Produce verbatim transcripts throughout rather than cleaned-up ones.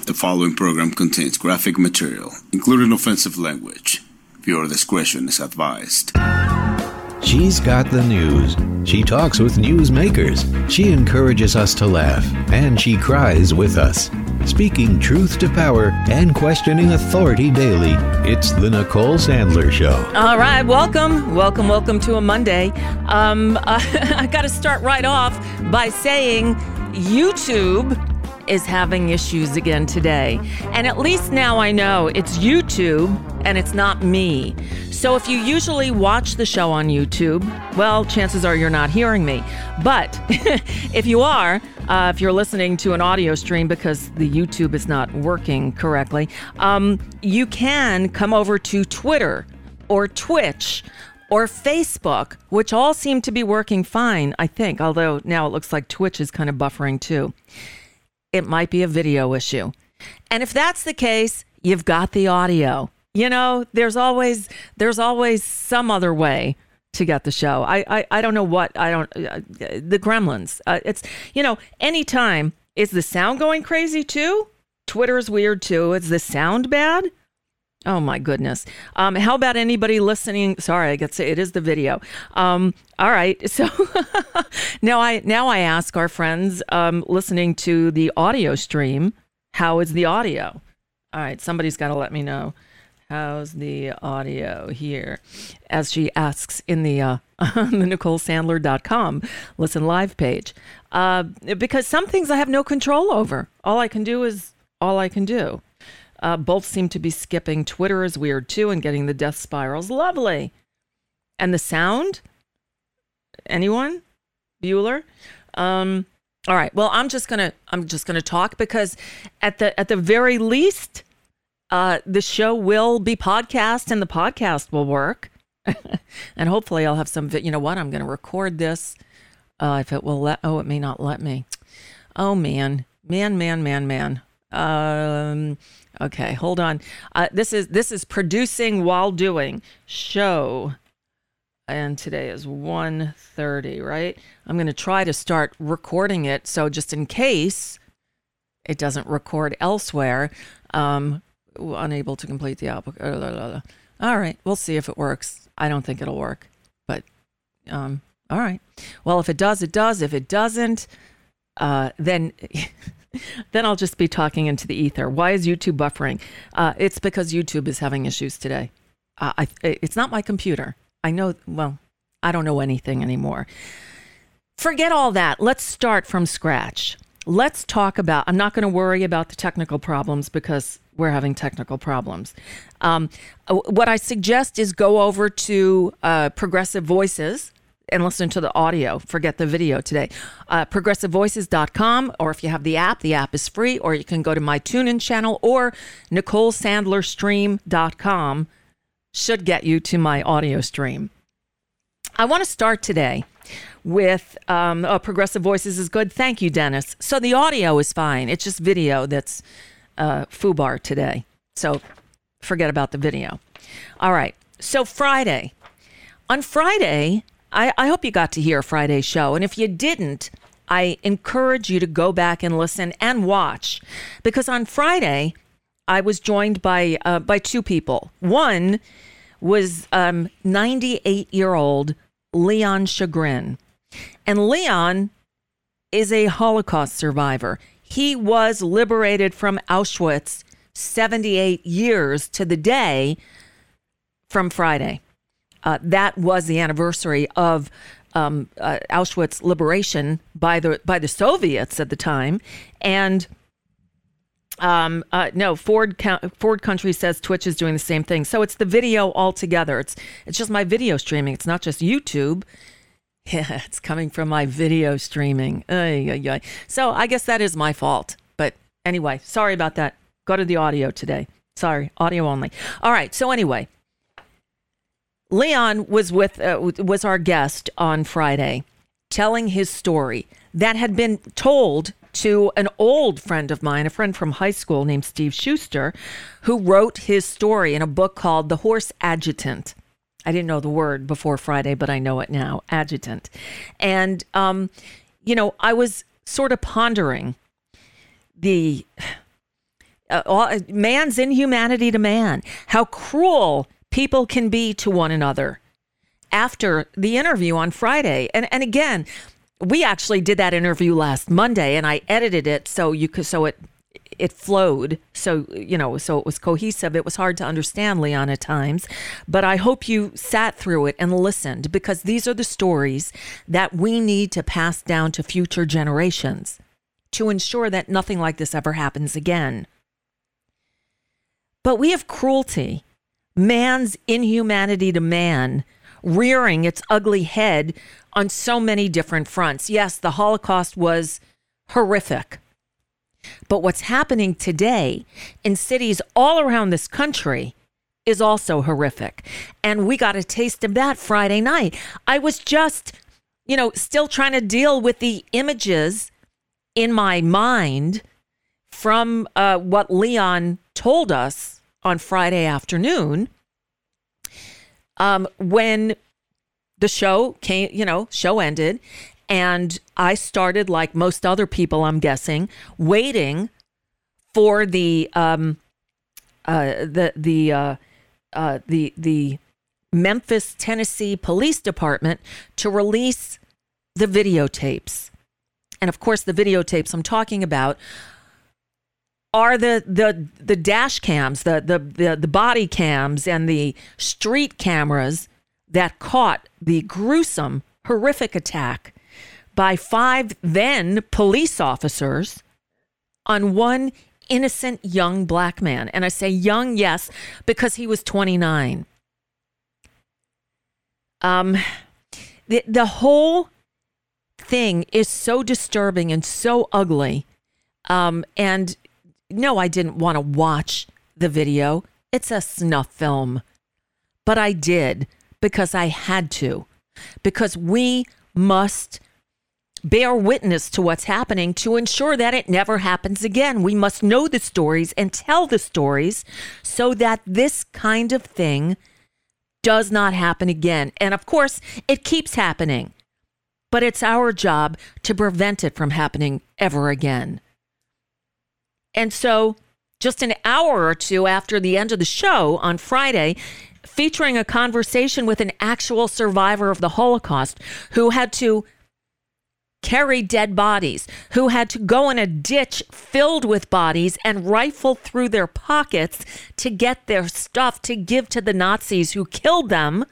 The following program contains graphic material, including offensive language. Viewer discretion is advised. She's got the news. She talks with newsmakers. She encourages us to laugh, and she cries with us. Speaking truth to power and questioning authority daily, it's the Nicole Sandler Show. All right, welcome, welcome, welcome to a Monday. Um, uh, I got to start right off by saying YouTube is having issues again today. And at least now I know it's YouTube and it's not me. So if you usually watch the show on YouTube, well, chances are you're not hearing me. But if you are, uh, if you're listening to an audio stream because the YouTube is not working correctly, um, you can come over to Twitter or Twitch or Facebook, which all seem to be working fine, I think, although now it looks like Twitch is kind of buffering too. It might be a video issue. And if that's the case, you've got the audio. You know, there's always there's always some other way to get the show. I I, I don't know what, I don't, uh, the gremlins. Uh, it's, you know, anytime, is the sound going crazy too? Twitter is weird too. Is the sound bad? Oh my goodness. Um, how about anybody listening? Sorry, I guess it is the video. Um, all right. So now I now I ask our friends um, listening to the audio stream, how is the audio? All right. Somebody's got to let me know. How's the audio here? As she asks in the uh, on the Nicole Sandler dot com listen live page. Uh, because some things I have no control over. All I can do is all I can do. Uh, both seem to be skipping. Twitter is weird too, and getting the death spirals. Lovely. And the sound? Anyone? Bueller? Um, all right. Well, I'm just gonna I'm just gonna talk because at the at the very least, uh, the show will be podcast and the podcast will work. And hopefully I'll have some. You know what? I'm gonna record this. Uh, if it will let. Oh, it may not let me. Oh man, man, man, man, man. Um. Okay, hold on. Uh, this is this is producing while doing show, and today is one thirty, right? I'm going to try to start recording it, so just in case it doesn't record elsewhere, um, unable to complete the application. All right, we'll see if it works. I don't think it'll work, but um, all right. Well, if it does, it does. If it doesn't, uh, then. Then I'll just be talking into the ether. Why is YouTube buffering? Uh, it's because YouTube is having issues today. Uh, I, it's not my computer. I know, well, I don't know anything anymore. Forget all that. Let's start from scratch. Let's talk about, I'm not going to worry about the technical problems because we're having technical problems. Um, what I suggest is go over to uh, Progressive Voices and listen to the audio. Forget the video today. Uh, progressive voices dot com, or if you have the app, the app is free, or you can go to my TuneIn channel, or Nicole Sandler Stream dot com should get you to my audio stream. I want to start today with um, oh, Progressive Voices is good. Thank you, Dennis. So the audio is fine. It's just video that's uh, foobar today. So forget about the video. All right. So Friday. On Friday, I, I hope you got to hear Friday's show. And if you didn't, I encourage you to go back and listen and watch. Because on Friday, I was joined by uh, by two people. One was um, ninety-eight-year-old Leon Chagrin. And Leon is a Holocaust survivor. He was liberated from Auschwitz seventy-eight years to the day from Friday. Uh, that was the anniversary of um, uh, Auschwitz liberation by the by the Soviets at the time, and um, uh, no, Ford Ford Country says Twitch is doing the same thing. So it's the video altogether. It's it's just my video streaming. It's not just YouTube. Yeah, it's coming from my video streaming. Ay, ay, ay. So I guess that is my fault. But anyway, sorry about that. Go to the audio today. Sorry, audio only. All right. So anyway. Leon was with uh, was our guest on Friday, telling his story that had been told to an old friend of mine, a friend from high school named Steve Schuster, who wrote his story in a book called The Horse Adjutant. I didn't know the word before Friday, but I know it now, adjutant. And, um, you know, I was sort of pondering the uh, all, man's inhumanity to man, how cruel people can be to one another after the interview on Friday. And and again, we actually did that interview last Monday, and I edited it so you could so it it flowed, so you know, so it was cohesive. It was hard to understand, Leon, at times, but I hope you sat through it and listened, because these are the stories that we need to pass down to future generations to ensure that nothing like this ever happens again. But we have cruelty, man's inhumanity to man, rearing its ugly head on so many different fronts. Yes, the Holocaust was horrific. But what's happening today in cities all around this country is also horrific. And we got a taste of that Friday night. I was just, you know, still trying to deal with the images in my mind from uh, what Leon told us on Friday afternoon. Um, when the show came, you know, show ended, and I started, like most other people, I'm guessing, waiting for the um, uh, the the uh, uh, the the Memphis, Tennessee Police Department to release the videotapes. And of course, the videotapes I'm talking about are the the the dash cams, the the the, the body cams, and the street cameras that caught the gruesome, horrific attack by five then police officers on one innocent young black man. And I say young, yes, because he was twenty-nine. Um, the the whole thing is so disturbing and so ugly. Um, and no, I didn't want to watch the video. It's a snuff film. But I did because I had to. Because we must bear witness to what's happening to ensure that it never happens again. We must know the stories and tell the stories so that this kind of thing does not happen again. And of course, it keeps happening. But it's our job to prevent it from happening ever again. And so just an hour or two after the end of the show on Friday, featuring a conversation with an actual survivor of the Holocaust who had to carry dead bodies, who had to go in a ditch filled with bodies and rifle through their pockets to get their stuff to give to the Nazis who killed them.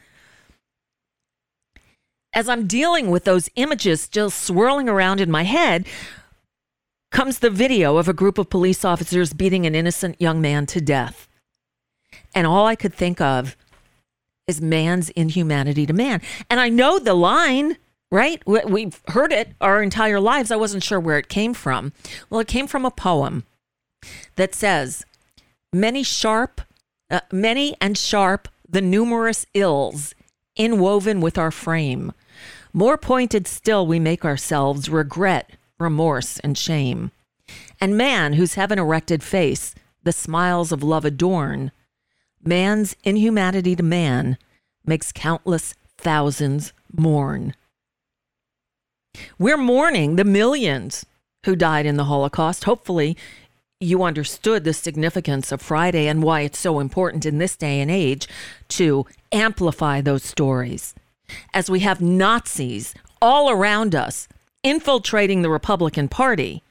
As I'm dealing with those images still swirling around in my head, comes the video of a group of police officers beating an innocent young man to death. And all I could think of is man's inhumanity to man. And I know the line, right? We've heard it our entire lives. I wasn't sure where it came from. Well, it came from a poem that says, many sharp, uh, many and sharp the numerous ills inwoven with our frame. More pointed still we make ourselves regret, remorse, and shame. And man, whose heaven-erected face the smiles of love adorn, man's inhumanity to man makes countless thousands mourn. We're mourning the millions who died in the Holocaust. Hopefully, you understood the significance of Friday and why it's so important in this day and age to amplify those stories. As we have Nazis all around us infiltrating the Republican Party.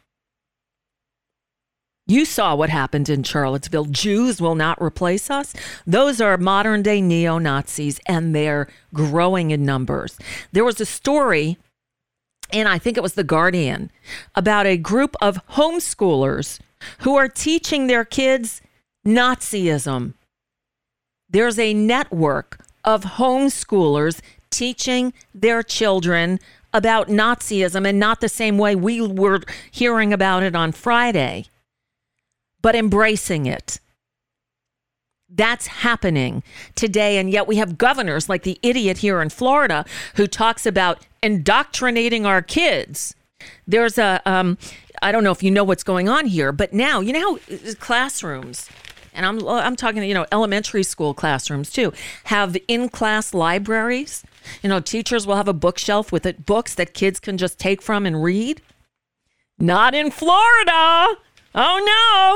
You saw what happened in Charlottesville. Jews will not replace us. Those are modern day neo-Nazis, and they're growing in numbers. There was a story, and I think it was The Guardian, about a group of homeschoolers who are teaching their kids Nazism. There's a network of homeschoolers teaching their children about Nazism, and not the same way we were hearing about it on Friday, but embracing it. That's happening today, and yet we have governors like the idiot here in Florida who talks about indoctrinating our kids. There's a, um, I don't know if you know what's going on here, but now, you know how classrooms, and I'm I'm talking, you know, elementary school classrooms too, have in-class libraries. You know, teachers will have a bookshelf with it, books that kids can just take from and read. Not in Florida. Oh, no.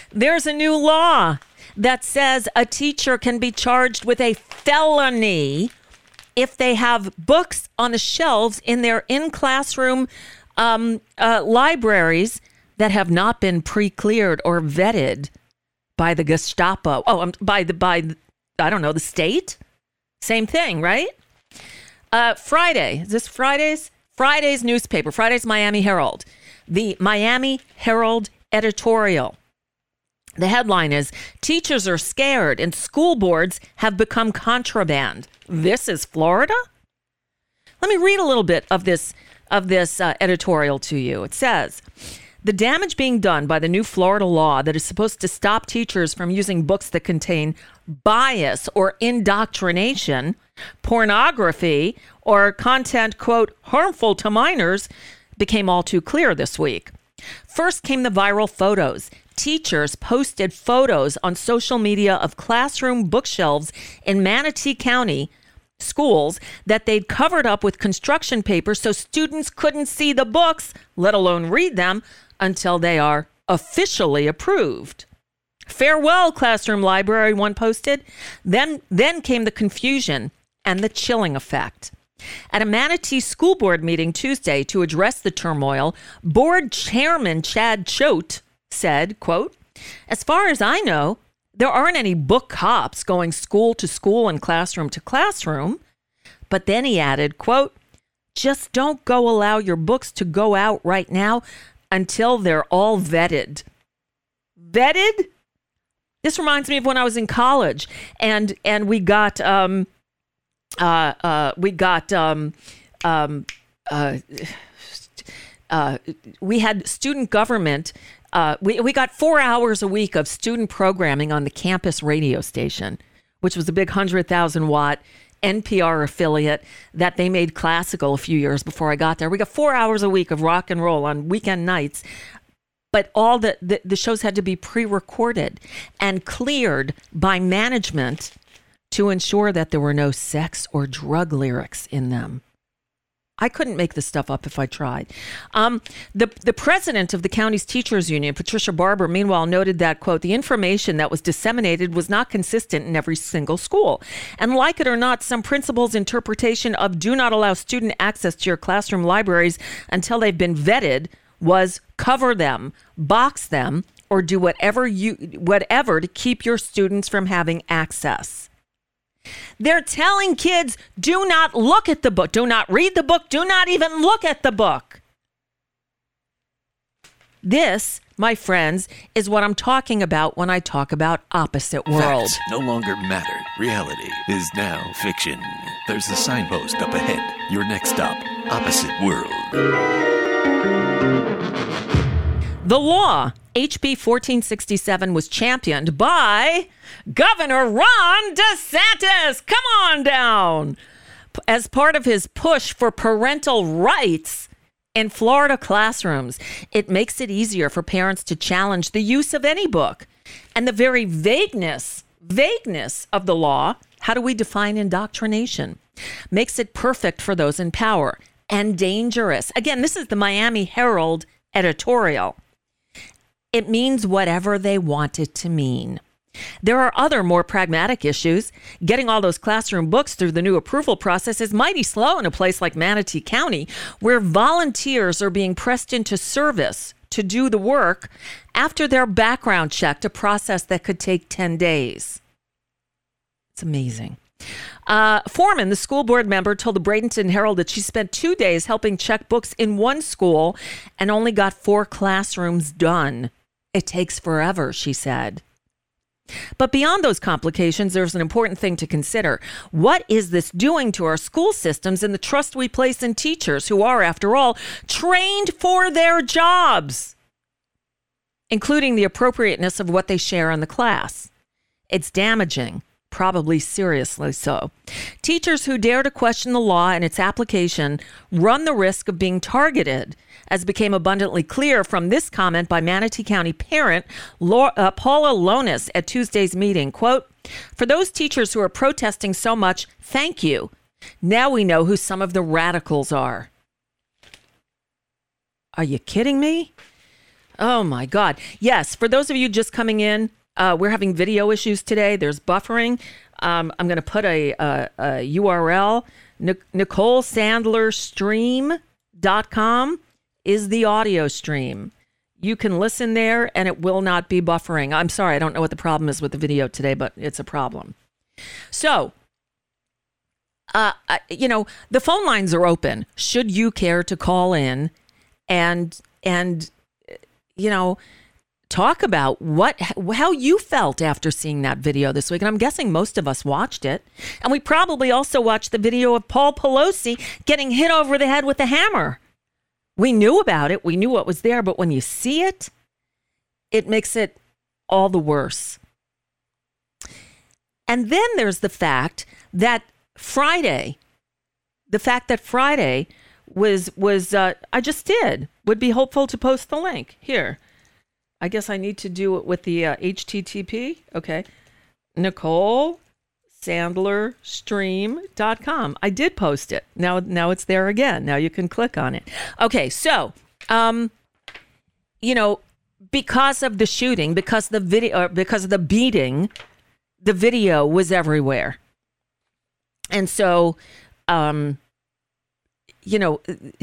There's a new law that says a teacher can be charged with a felony if they have books on the shelves in their in-classroom um, uh, libraries that have not been pre-cleared or vetted by the Gestapo. Oh, um, by the by, I don't know, the state. Same thing, right? Uh, Friday. Is this Friday's? Friday's newspaper. Friday's Miami Herald. The Miami Herald editorial. The headline is, teachers are scared and school boards have become contraband. This is Florida? Let me read a little bit of this, of this uh, editorial to you. It says, the damage being done by the new Florida law that is supposed to stop teachers from using books that contain bias or indoctrination, pornography, or content, quote, harmful to minors, became all too clear this week. First came the viral photos. Teachers posted photos on social media of classroom bookshelves in Manatee County schools that they'd covered up with construction paper so students couldn't see the books, let alone read them, until they are officially approved. Farewell, classroom library, one posted. Then, then came the confusion and the chilling effect. At a Manatee school board meeting Tuesday to address the turmoil, board chairman Chad Choate said, quote, as far as I know, there aren't any book cops going school to school and classroom to classroom. But then he added, quote, just don't go allow your books to go out right now until they're all vetted. Vetted? This reminds me of when I was in college and and we got um uh uh we got um um uh, uh we had student government. Uh, we, we got four hours a week of student programming on the campus radio station, which was a big one hundred thousand watt N P R affiliate that they made classical a few years before I got there. We got four hours a week of rock and roll on weekend nights, but all the, the, the shows had to be pre-recorded and cleared by management to ensure that there were no sex or drug lyrics in them. I couldn't make this stuff up if I tried. Um, the, the president of the county's teachers union, Patricia Barber, meanwhile noted that, quote, the information that was disseminated was not consistent in every single school. And like it or not, some principals' interpretation of do not allow student access to your classroom libraries until they've been vetted was cover them, box them, or do whatever you whatever to keep your students from having access. They're telling kids, do not look at the book. Do not read the book. Do not even look at the book. This, my friends, is what I'm talking about when I talk about opposite world. Facts no longer matter. Reality is now fiction. There's a signpost up ahead. Your next stop, opposite world. The law, H B fourteen sixty-seven, was championed by Governor Ron DeSantis. Come on down. As part of his push for parental rights in Florida classrooms, it makes it easier for parents to challenge the use of any book. And the very vagueness, vagueness of the law, how do we define indoctrination, makes it perfect for those in power and dangerous. Again, this is the Miami Herald editorial. It means whatever they want it to mean. There are other more pragmatic issues. Getting all those classroom books through the new approval process is mighty slow in a place like Manatee County, where volunteers are being pressed into service to do the work after their background checked, a process that could take ten days. It's amazing. Uh, Foreman, the school board member, told the Bradenton Herald that she spent two days helping check books in one school and only got four classrooms done. It takes forever, she said. But beyond those complications, there's an important thing to consider. What is this doing to our school systems and the trust we place in teachers who are, after all, trained for their jobs, including the appropriateness of what they share in the class? It's damaging. Probably seriously so. Teachers who dare to question the law and its application run the risk of being targeted, as became abundantly clear from this comment by Manatee County parent Laura, uh, Paula Lonis at Tuesday's meeting. Quote, for those teachers who are protesting so much, thank you. Now we know who some of the radicals are. Are you kidding me? Oh, my God. Yes. For those of you just coming in, uh, we're having video issues today. There's buffering. Um, I'm going to put a, a, a U R L. Nic- Nicole Sandler Stream dot com is the audio stream. You can listen there and it will not be buffering. I'm sorry. I don't know what the problem is with the video today, but it's a problem. So, uh, you know, the phone lines are open. Should you care to call in and, and, you know, talk about what, how you felt after seeing that video this week. And I'm guessing most of us watched it. And we probably also watched the video of Paul Pelosi getting hit over the head with a hammer. We knew about it. We knew what was there. But when you see it, it makes it all the worse. And then there's the fact that Friday, the fact that Friday was, was uh, I just did, would be hopeful to post the link here. I guess I need to do it with the uh, H T T P. Okay. Nicole Sandler Stream dot com. I did post it. Now, now it's there again. Now you can click on it. Okay. So, um, you know, because of the shooting, because the video, because of the beating, the video was everywhere. And so, um, you know,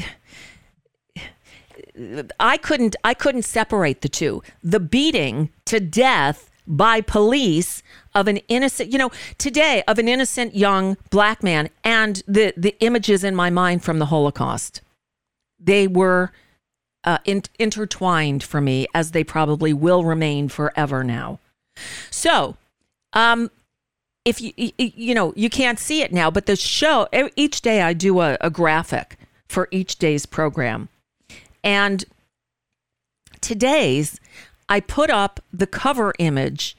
I couldn't I couldn't separate the two. The beating to death by police of an innocent, you know, today of an innocent young black man, and the, the images in my mind from the Holocaust. They were uh, in, intertwined for me, as they probably will remain forever now. So, um, if you, you know, you can't see it now, but the show, each day I do a, a graphic for each day's program. And today's, I put up the cover image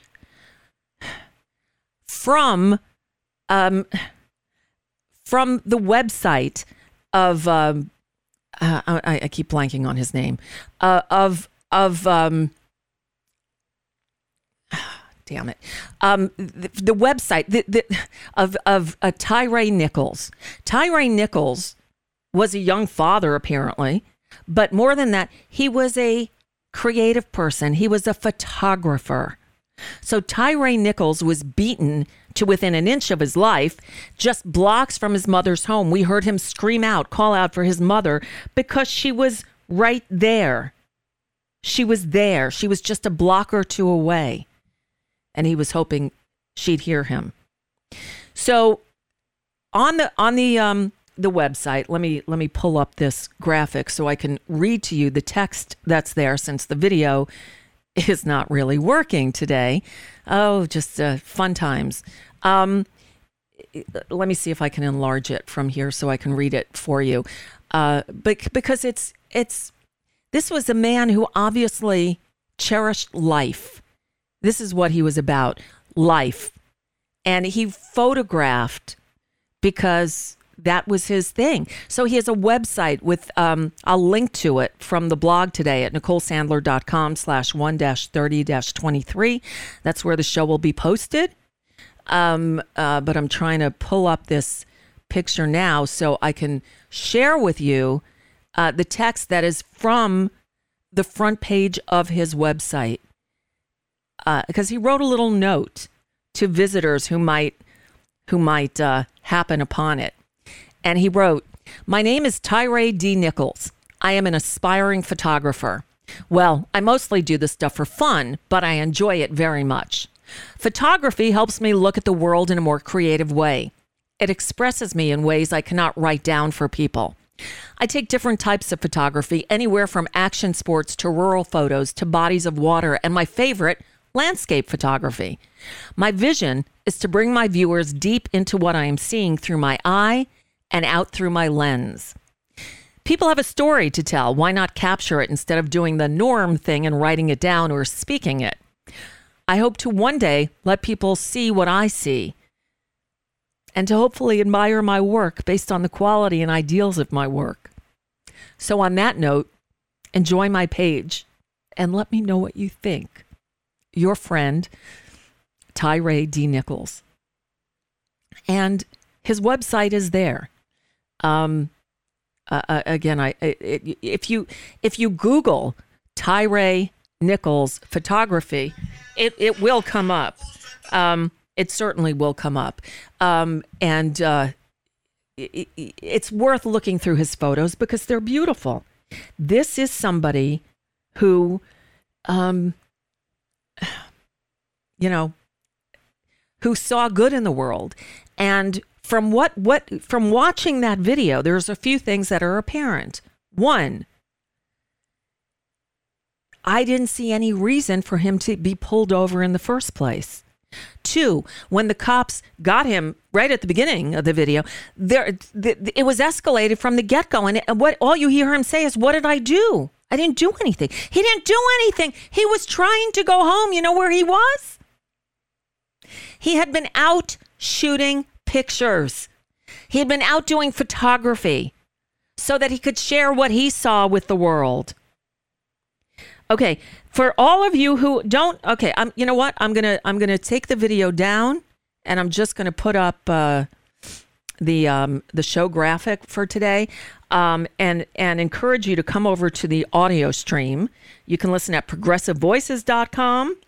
from um, from the website of um, uh, I, I keep blanking on his name uh, of of um, damn it um, the, the website the, the, of of uh, Tyre Nichols. Tyre Nichols was a young father, apparently. But more than that, he was a creative person. He was a photographer. So Tyre Nichols was beaten to within an inch of his life, just blocks from his mother's home. We heard him scream out, call out for his mother, because she was right there. She was there. She was just a block or two away. And he was hoping she'd hear him. So on the on the um the website, let me let me pull up this graphic so I can read to you the text that's there, since the video is not really working today. Oh, just uh, fun times. Um, let me see if I can enlarge it from here so I can read it for you. Uh, but because it's it's this was a man who obviously cherished life. This is what he was about, life. And he photographed because that was his thing. So he has a website with, um, I'll link to it from the blog today at NicoleSandler.com slash one dash thirty dash 23. That's where the show will be posted. Um, uh, but I'm trying to pull up this picture now so I can share with you uh, the text that is from the front page of his website. Uh, because he wrote a little note to visitors who might, who might uh, happen upon it. And he wrote, "My name is Tyre D. Nichols. I am an aspiring photographer. Well, I mostly do this stuff for fun, but I enjoy it very much. Photography helps me look at the world in a more creative way. It expresses me in ways I cannot write down for people. I take different types of photography, anywhere from action sports to rural photos to bodies of water, and my favorite, landscape photography. My vision is to bring my viewers deep into what I am seeing through my eye and out through my lens. People have a story to tell. Why not capture it instead of doing the norm thing and writing it down or speaking it? I hope to one day let people see what I see and to hopefully admire my work based on the quality and ideals of my work. So on that note, enjoy my page and let me know what you think. Your friend, Tyre D. Nichols." And his website is there. Um, uh, again, I it, if you if you Google Tyre Nichols photography, it, it will come up. Um, it certainly will come up. Um, and uh, it, it's worth looking through his photos because they're beautiful. This is somebody who, um, you know, who saw good in the world. And from what, what, from watching that video, there's a few things that are apparent. One, I didn't see any reason for him to be pulled over in the first place. Two, when the cops got him right at the beginning of the video, there th- it was escalated from the get-go. And what all you hear him say is, "What did I do? I didn't do anything." He didn't do anything. He was trying to go home. You know where he was? He had been out shooting pictures. He had been out doing photography so that he could share what he saw with the world. Okay, for all of you who don't, okay, I'm. You know what? I'm gonna I'm gonna take the video down, and I'm just gonna put up uh, the um, the show graphic for today, um, and and encourage you to come over to the audio stream. You can listen at progressive voices dot com,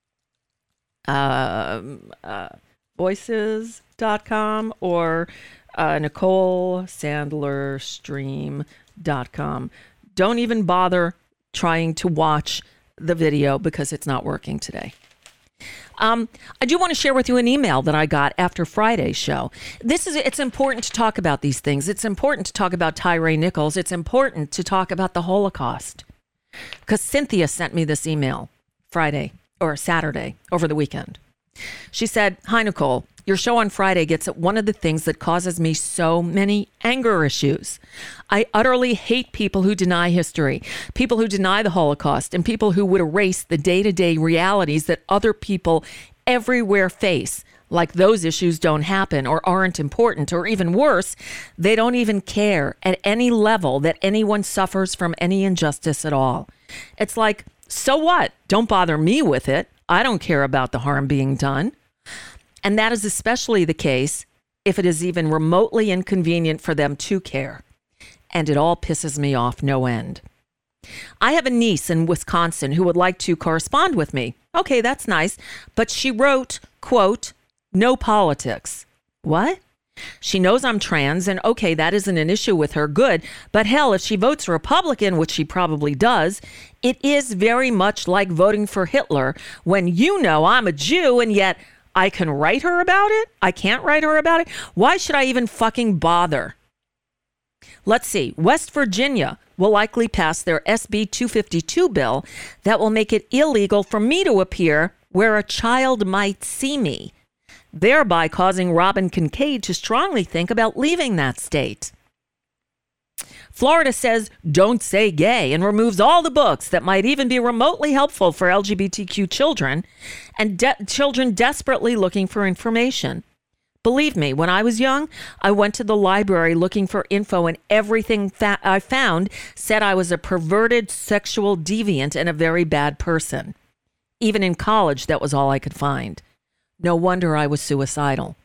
uh, uh, voices dot com, or uh, Nicole Sandler Stream dot com. Don't even bother trying to watch the video because it's not working today. Um, I do want to share with you an email that I got after Friday's show. This is, it's important to talk about these things. It's important to talk about Tyre Nichols. It's important to talk about the Holocaust. Because Cynthia sent me this email Friday or Saturday over the weekend. She said, "Hi, Nicole. Your show on Friday gets at one of the things that causes me so many anger issues. I utterly hate people who deny history, people who deny the Holocaust, and people who would erase the day-to-day realities that other people everywhere face, like those issues don't happen or aren't important, or even worse, they don't even care at any level that anyone suffers from any injustice at all. It's like, so what? Don't bother me with it. I don't care about the harm being done." And that is especially the case if it is even remotely inconvenient for them to care. And it all pisses me off no end. I have a niece in Wisconsin who would like to correspond with me. Okay, that's nice. But she wrote, quote, "No politics." What? She knows I'm trans, and okay, that isn't an issue with her, good. But hell, if she votes Republican, which she probably does, it is very much like voting for Hitler when you know I'm a Jew and yet I can write her about it? I can't write her about it? Why should I even fucking bother? Let's see. West Virginia will likely pass their S B two fifty-two bill that will make it illegal for me to appear where a child might see me, thereby causing Robin Kincaid to strongly think about leaving that state. Florida says, "Don't say gay," and removes all the books that might even be remotely helpful for L G B T Q children and de- children desperately looking for information. Believe me, when I was young, I went to the library looking for info, and everything fa- I found said I was a perverted sexual deviant and a very bad person. Even in college, that was all I could find. No wonder I was suicidal.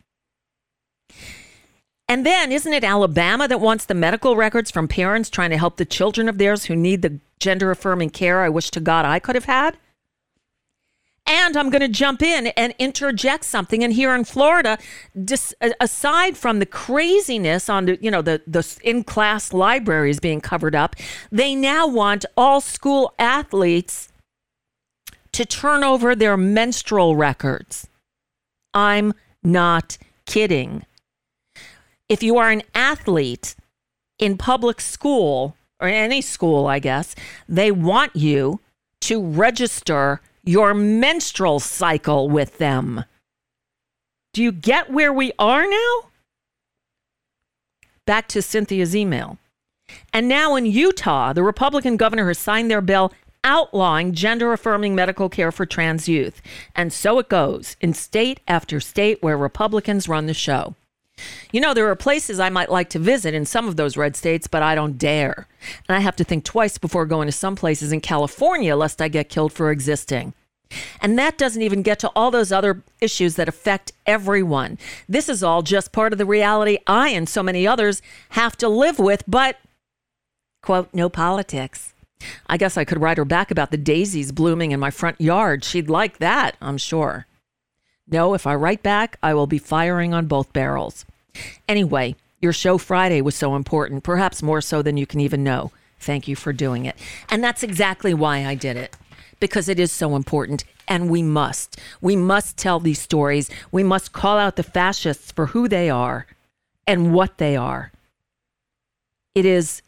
And then, isn't it Alabama that wants the medical records from parents trying to help the children of theirs who need the gender-affirming care I wish to God I could have had? And I'm going to jump in and interject something. And here in Florida, dis, aside from the craziness on the, you know, the, the in-class libraries being covered up, they now want all school athletes to turn over their menstrual records. I'm not kidding. If you are an athlete in public school, or any school, I guess, they want you to register your menstrual cycle with them. Do you get where we are now? Back to Cynthia's email. And now in Utah, the Republican governor has signed their bill outlawing gender-affirming medical care for trans youth. And so it goes in state after state where Republicans run the show. You know, there are places I might like to visit in some of those red states, but I don't dare. And I have to think twice before going to some places in California, lest I get killed for existing. And that doesn't even get to all those other issues that affect everyone. This is all just part of the reality I and so many others have to live with, but, quote, no politics. I guess I could write her back about the daisies blooming in my front yard. She'd like that, I'm sure. No, if I write back, I will be firing on both barrels. Anyway, your show Friday was so important, perhaps more so than you can even know. Thank you for doing it. And that's exactly why I did it, because it is so important. And we must. We must tell these stories. We must call out the fascists for who they are and what they are. It is,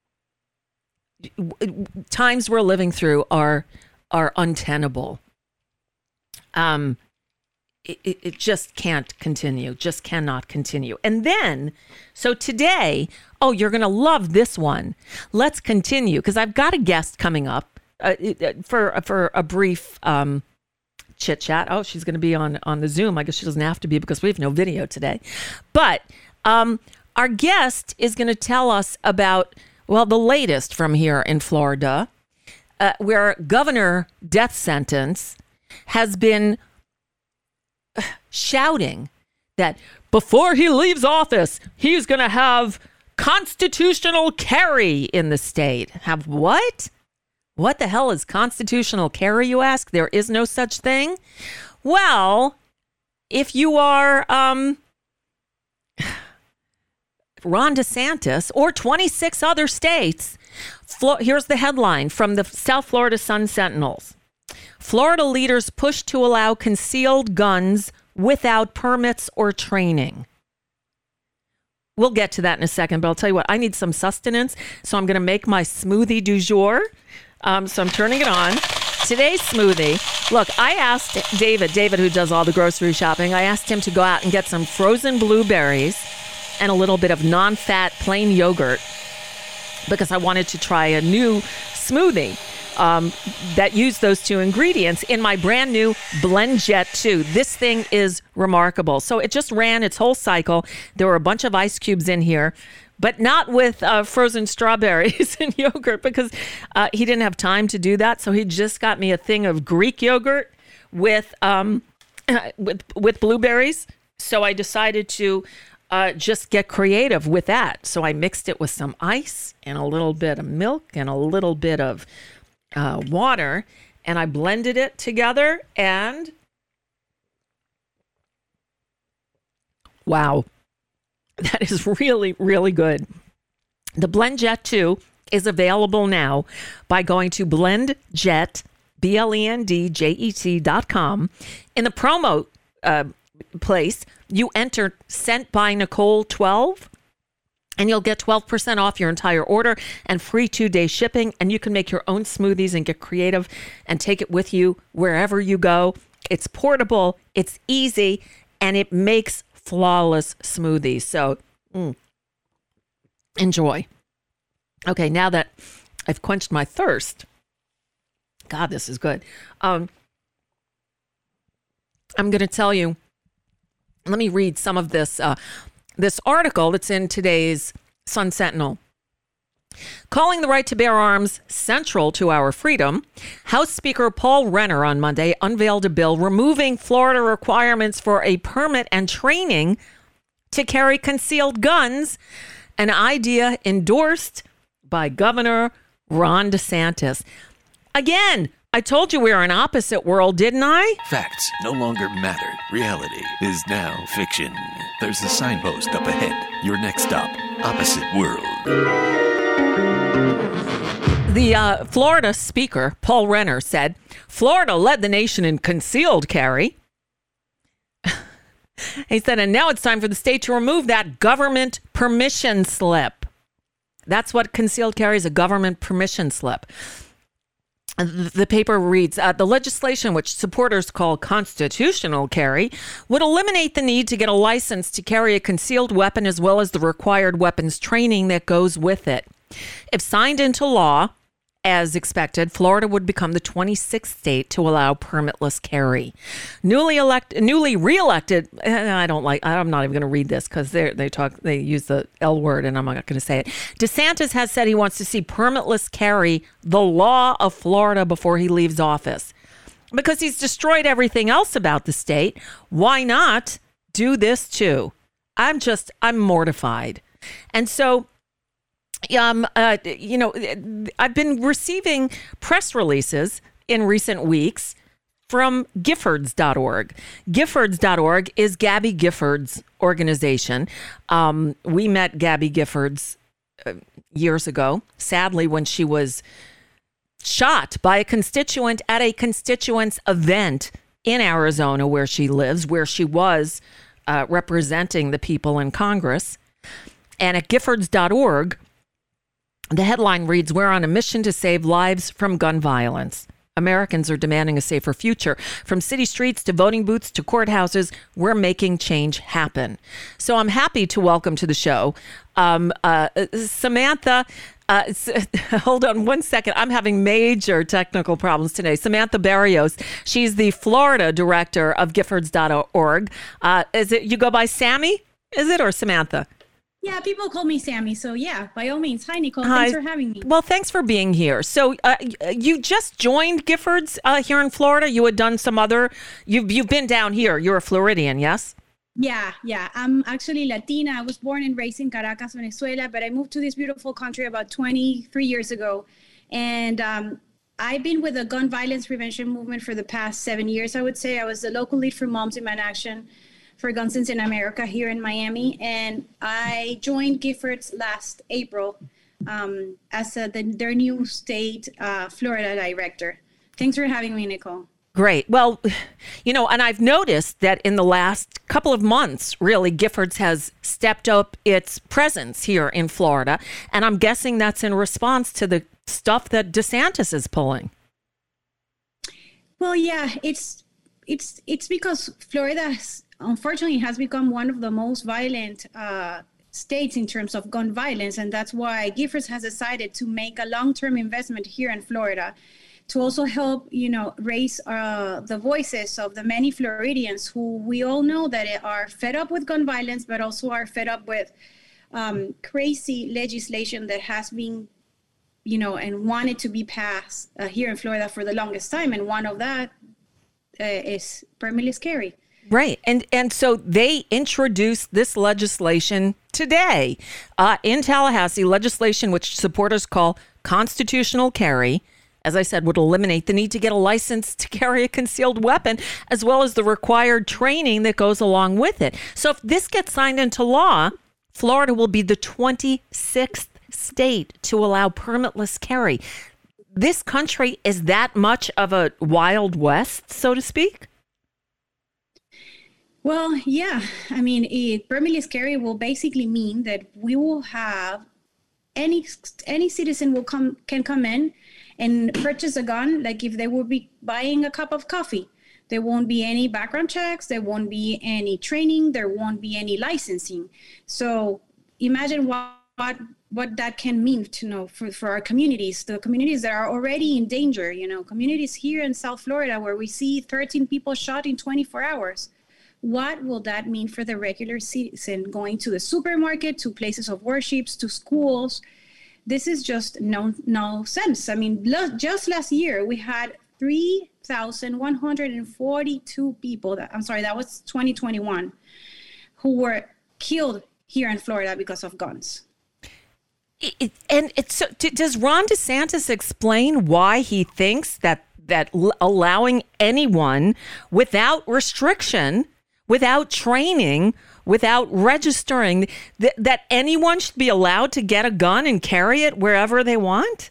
times we're living through are, are untenable. Um, it, it just can't continue, just cannot continue. And then, so today, oh, you're going to love this one. Let's continue, because I've got a guest coming up uh, for, for a brief um, chit chat. Oh, she's going to be on, on the Zoom. I guess she doesn't have to be because we have no video today. But um, our guest is going to tell us about, well, the latest from here in Florida, uh, where governor death sentence has been shouting that before he leaves office, he's going to have constitutional carry in the state. Have what? What the hell is constitutional carry, you ask? There is no such thing. Well, if you are um, Ron DeSantis or twenty-six other states, Flo- here's the headline from the South Florida Sun Sentinels. Florida leaders push to allow concealed guns without permits or training. We'll get to that in a second, but I'll tell you what, I need some sustenance, so I'm going to make my smoothie du jour. Um, so I'm turning it on. Today's smoothie, look, I asked David, David who does all the grocery shopping, I asked him to go out and get some frozen blueberries and a little bit of non-fat plain yogurt because I wanted to try a new smoothie um, that used those two ingredients in my brand new BlendJet two. This thing is remarkable. So it just ran its whole cycle. There were a bunch of ice cubes in here, but not with uh, frozen strawberries and yogurt because uh, he didn't have time to do that. So he just got me a thing of Greek yogurt with um, with with blueberries. So I decided to uh, just get creative with that. So I mixed it with some ice and a little bit of milk and a little bit of uh, water, and I blended it together. And wow. That is really, really good. The BlendJet two is available now by going to BlendJet, B L E N D J E T dot com. In the promo uh, place, you enter Sent by Nicole twelve, and you'll get twelve percent off your entire order and free two-day shipping. And you can make your own smoothies and get creative and take it with you wherever you go. It's portable, it's easy, and it makes flawless smoothies. So mm, enjoy. Okay, now that I've quenched my thirst, God, this is good. Um, I'm going to tell you, let me read some of this, uh, this article that's in today's Sun Sentinel. Calling the right to bear arms central to our freedom, House Speaker Paul Renner on Monday unveiled a bill removing Florida requirements for a permit and training to carry concealed guns, an idea endorsed by Governor Ron DeSantis. Again, I told you we were an opposite world, didn't I? Facts no longer matter. Reality is now fiction. There's a signpost up ahead. Your next stop, opposite world. The uh, Florida Speaker, Paul Renner, said, Florida led the nation in concealed carry. He said, and now it's time for the state to remove that government permission slip. That's what concealed carry is, a government permission slip. The paper reads, uh, the legislation, which supporters call constitutional carry, would eliminate the need to get a license to carry a concealed weapon as well as the required weapons training that goes with it. If signed into law, as expected, Florida would become the twenty-sixth state to allow permitless carry. Newly elected, newly reelected, I don't like, I'm not even going to read this because they they talk, they use the L word and I'm not going to say it. DeSantis has said he wants to see permitless carry the law of Florida before he leaves office. Because he's destroyed everything else about the state, why not do this too? I'm just, I'm mortified. And so Um, uh, you know, I've been receiving press releases in recent weeks from Giffords dot org. Giffords dot org is Gabby Giffords' organization. Um, we met Gabby Giffords uh, years ago, sadly, when she was shot by a constituent at a constituents event in Arizona, where she lives, where she was uh, representing the people in Congress. And at Giffords dot org, the headline reads, "We're on a mission to save lives from gun violence. Americans are demanding a safer future. From city streets to voting booths to courthouses, we're making change happen." So I'm happy to welcome to the show um, uh, Samantha. Uh, hold on one second. I'm having major technical problems today. Samantha Barrios. She's the Florida director of Giffords dot org. Uh, is it, you go by Sammy? Is it, or Samantha? Yeah, people call me Sammy. So yeah, by all means. Hi, Nicole. Thanks Hi. for having me. Well, thanks for being here. So uh, you just joined Giffords uh, here in Florida. You had done some other, you've, you've been down here. You're a Floridian, yes? Yeah, yeah. I'm actually Latina. I was born and raised in Caracas, Venezuela, but I moved to this beautiful country about twenty-three years ago. And um, I've been with the gun violence prevention movement for the past seven years, I would say. I was the local lead for Moms Demand Action for Gun Sense in America here in Miami. And I joined Giffords last April um, as a, the, their new state uh, Florida director. Thanks for having me, Nicole. Great. Well, you know, and I've noticed that in the last couple of months, really, Giffords has stepped up its presence here in Florida. And I'm guessing that's in response to the stuff that DeSantis is pulling. Well, yeah, it's it's it's because Florida, unfortunately, has become one of the most violent uh, states in terms of gun violence. And that's why Giffords has decided to make a long-term investment here in Florida to also help, you know, raise uh, the voices of the many Floridians who we all know that are fed up with gun violence, but also are fed up with um, crazy legislation that has been, you know, and wanted to be passed uh, here in Florida for the longest time. And one of that uh, is permitless carry. Right. And and so they introduced this legislation today uh, in Tallahassee, legislation which supporters call constitutional carry. As I said, would eliminate the need to get a license to carry a concealed weapon, as well as the required training that goes along with it. So if this gets signed into law, Florida will be the twenty-sixth state to allow permitless carry. This country is that much of a Wild West, so to speak? Well, yeah. I mean, it, permitless carry will basically mean that we will have any any citizen will come can come in and purchase a gun, like if they would be buying a cup of coffee. There won't be any background checks, there won't be any training, there won't be any licensing. So imagine what what, what that can mean to know for, for our communities, the communities that are already in danger, you know, communities here in South Florida where we see thirteen people shot in twenty-four hours. What will that mean for the regular citizen going to the supermarket, to places of worships, to schools? This is just no no sense. I mean, just last year we had three thousand one hundred forty-two people, that, I'm sorry, that was twenty twenty-one, who were killed here in Florida because of guns. It, and it's so, does Ron DeSantis explain why he thinks that that allowing anyone without restriction, without training, without registering, th- that anyone should be allowed to get a gun and carry it wherever they want?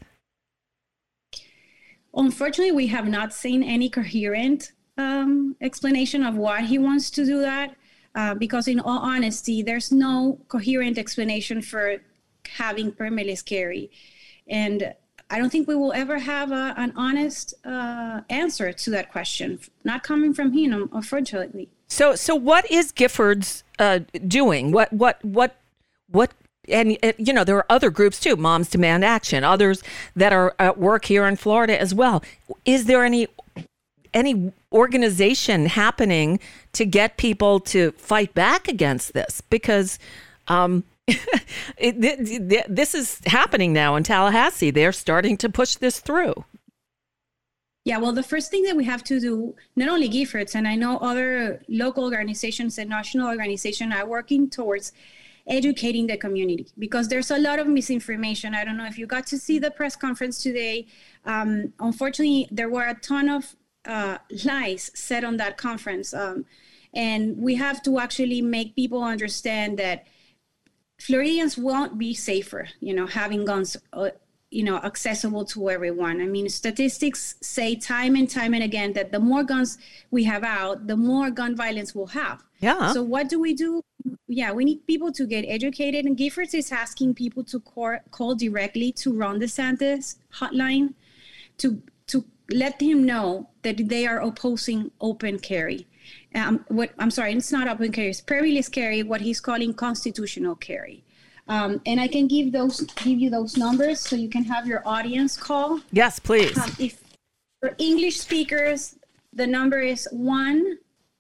Unfortunately, we have not seen any coherent um, explanation of why he wants to do that, uh, because in all honesty, there's no coherent explanation for having permitless carry. And I don't think we will ever have a, an honest uh, answer to that question, not coming from him, unfortunately. So, so what is Giffords uh, doing? What, what, what, what? And uh, you know, there are other groups too. Moms Demand Action, others that are at work here in Florida as well. Is there any any organization happening to get people to fight back against this? Because um, it, it, this is happening now in Tallahassee. They're starting to push this through. Yeah, well, the first thing that we have to do, not only Giffords, and I know other local organizations and national organizations are working towards educating the community, because there's a lot of misinformation. I don't know if you got to see the press conference today. Um, unfortunately, there were a ton of uh, lies said on that conference. Um, and we have to actually make people understand that Floridians won't be safer, you know, having guns, uh, you know, accessible to everyone. I mean, statistics say time and time and again that the more guns we have out, the more gun violence we'll have. Yeah. So what do we do? Yeah, we need people to get educated. And Giffords is asking people to call, call directly to Ron DeSantis hotline to to let him know that they are opposing open carry. Um, what I'm sorry, it's not open carry, it's permitless carry, what he's calling constitutional carry. Um, and I can give those, give you those numbers so you can have your audience call. Yes, please. Um, if for English speakers, the number is one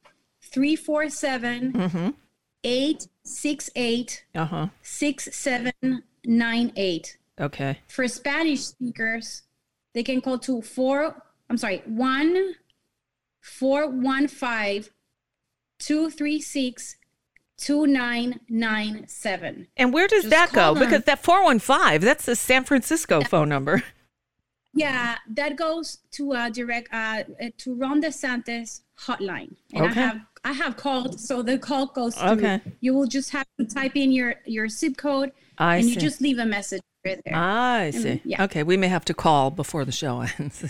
three four seven eight six eight Uh-huh. six seven nine eight. Okay. For Spanish speakers, they can call to four. I'm sorry, one four one five two three six two nine nine seven. And where does Just that go? call them. Because that four one five, that's the San Francisco phone number. Yeah, that goes to a direct uh, to Ron DeSantis hotline, and Okay. I have I have called, so the call goes to. Okay. You will just have to type in your your zip code, I and see. you just leave a message right there. I see. yeah. Okay, we may have to call before the show ends.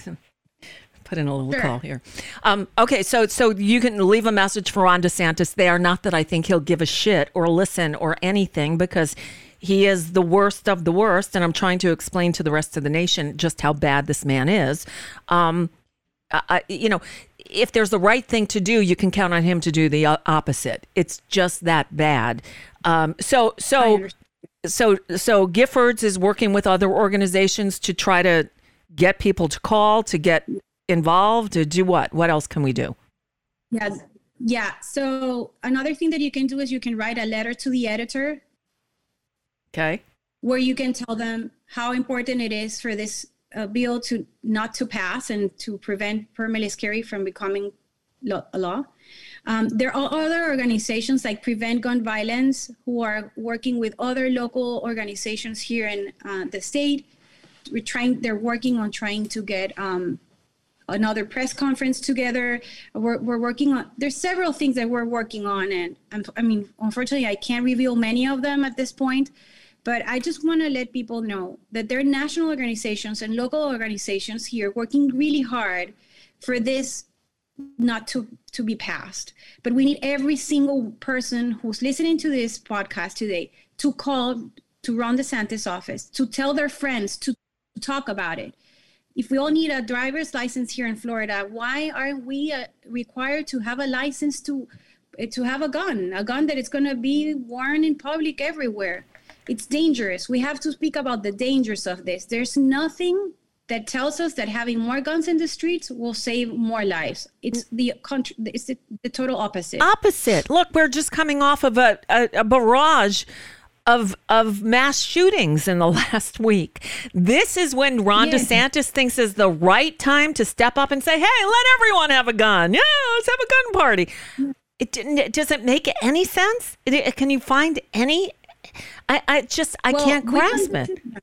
Put in a little Sure. call here. Um, okay, so so you can leave a message for Ron DeSantis there. Not that I think he'll give a shit or listen or anything, because he is the worst of the worst, and I'm trying to explain to the rest of the nation just how bad this man is. Um, I, you know, if there's the right thing to do, you can count on him to do the opposite. It's just that bad. Um, so so so so Giffords is working with other organizations to try to get people to call, to get involved, to do what? What else can we do? Yeah, yeah. So another thing that you can do is you can write a letter to the editor, Okay. where you can tell them how important it is for this uh, bill to not to pass and to prevent permitless carry from becoming lo- a law. Um, there are other organizations like Prevent Gun Violence who are working with other local organizations here in uh, the state. We're trying. They're working on trying to get um, another press conference together. We're, we're working on. There's several things that we're working on, and I'm, I mean, unfortunately, I can't reveal many of them at this point. But I just want to let people know that there are national organizations and local organizations here working really hard for this not to, to be passed. But we need every single person who's listening to this podcast today to call to Ron DeSantis' office, to tell their friends, to talk about it. If we all need a driver's license here in Florida, why aren't we uh, required to have a license to, to have a gun, a gun that is going to be worn in public everywhere? It's dangerous. We have to speak about the dangers of this. There's nothing that tells us that having more guns in the streets will save more lives. It's the contra- it's the, the total opposite. Opposite. Look, we're just coming off of a, a, a barrage of of mass shootings in the last week. This is when Ron Yes. DeSantis thinks is the right time to step up and say, "Hey, let everyone have a gun. Yeah, let's have a gun party." It didn't. It doesn't make any sense. It, it- can you find any? I, I just I Well, can't we grasp it. conducted-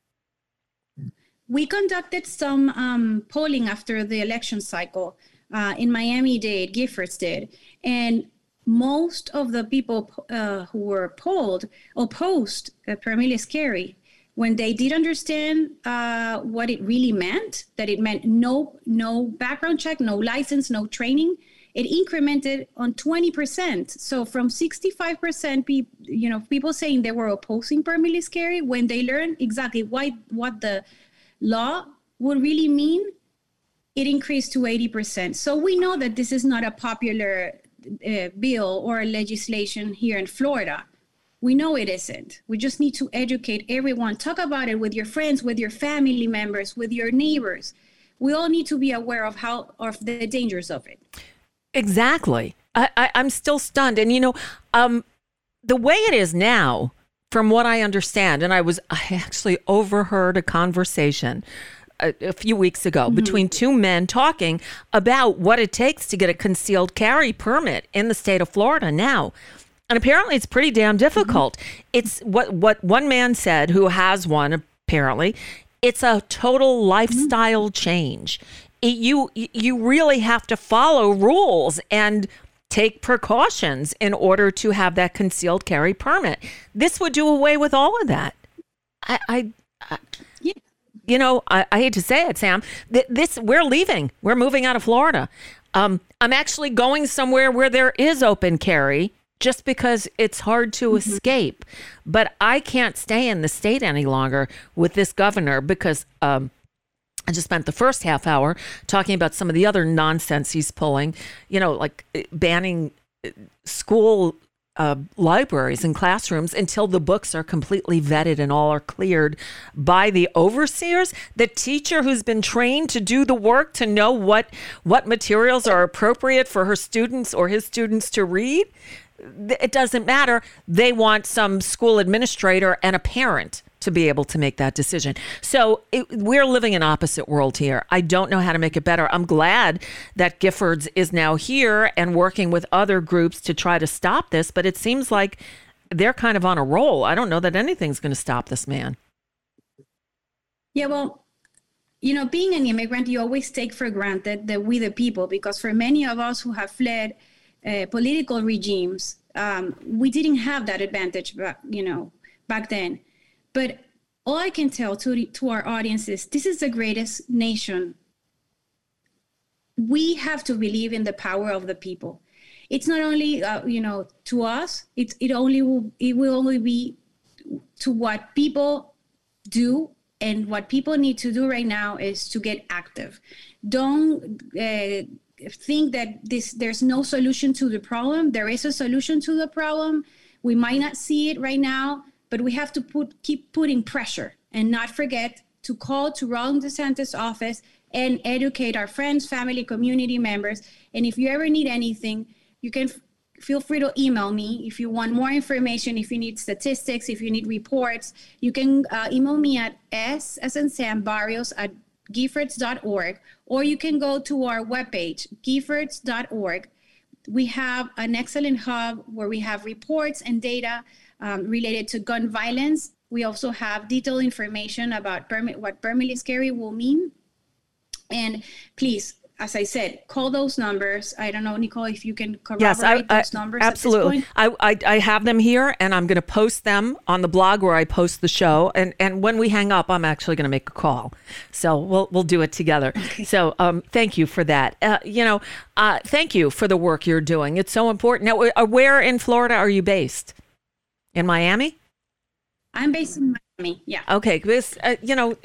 We conducted some um, polling after the election cycle. Uh, in Miami did, Giffords did. And most of the people uh, who were polled opposed uh, permitless carry. When they did understand uh, what it really meant, that it meant no no background check, no license, no training, it incremented on twenty percent. So from sixty-five percent people, you know, people saying they were opposing permitless carry, when they learned exactly why what the law would really mean, it increased to eighty percent. So we know that this is not a popular uh, bill or legislation here in Florida. We know it isn't. We just need to educate everyone. Talk about it with your friends, with your family members, with your neighbors. We all need to be aware of how of the dangers of it. Exactly. I, I, I'm still stunned. And, you know, um, the way it is now, from what I understand, and I was, I actually overheard a conversation a, a few weeks ago Mm-hmm. between two men talking about what it takes to get a concealed carry permit in the state of Florida now. And apparently it's pretty damn difficult. Mm-hmm. It's what, what one man said, who has one apparently, it's a total lifestyle mm-hmm. change. It, you you really have to follow rules and take precautions in order to have that concealed carry permit. This would do away with all of that. I, I, I yeah. you know, I, I hate to say it, Sam. Th- this we're leaving. We're moving out of Florida. Um, I'm actually going somewhere where there is open carry, just because it's hard to mm-hmm. escape. But I can't stay in the state any longer with this governor, because um, I just spent the first half hour talking about some of the other nonsense he's pulling, you know, like banning school uh, libraries and classrooms until the books are completely vetted and all are cleared by the overseers, the teacher who's been trained to do the work, to know what what materials are appropriate for her students or his students to read. It doesn't matter. They want some school administrator and a parent to be able to make that decision. So it, we're living in opposite world here. I don't know how to make it better. I'm glad that Giffords is now here and working with other groups to try to stop this, but it seems like they're kind of on a roll. I don't know that anything's going to stop this man. Yeah, well, you know, being an immigrant, you always take for granted that we the people, because for many of us who have fled uh, political regimes, um, we didn't have that advantage back, you know, back then. But all I can tell to, to our audience is this is the greatest nation. We have to believe in the power of the people. It's not only, uh, you know, to us, it, it only will, it will only be to what people do. And what people need to do right now is to get active. Don't uh, think that this there's no solution to the problem. There is a solution to the problem. We might not see it right now, but we have to put keep putting pressure and not forget to call to Ron DeSantis' office and educate our friends, family, community members. And if you ever need anything, you can f- feel free to email me. If you want more information, if you need statistics, if you need reports, you can uh, email me at s as in Sam Barrios at giffords dot org, or you can go to our webpage, giffords dot org. We have an excellent hub where we have reports and data um, related to gun violence. We also have detailed information about Burm- what Burmese carry will mean. And please, as I said, call those numbers. I don't know, Nicole, if you can corroborate yes, I, I, those numbers. Absolutely. At this point. I, I I have them here, and I'm going to post them on the blog where I post the show. And and when we hang up, I'm actually going to make a call. So we'll we'll do it together. Okay. So um, thank you for that. Uh, you know, uh, thank you for the work you're doing. It's so important. Now, where in Florida are you based? In Miami? I'm based in Miami, yeah. Okay, this, uh, you know,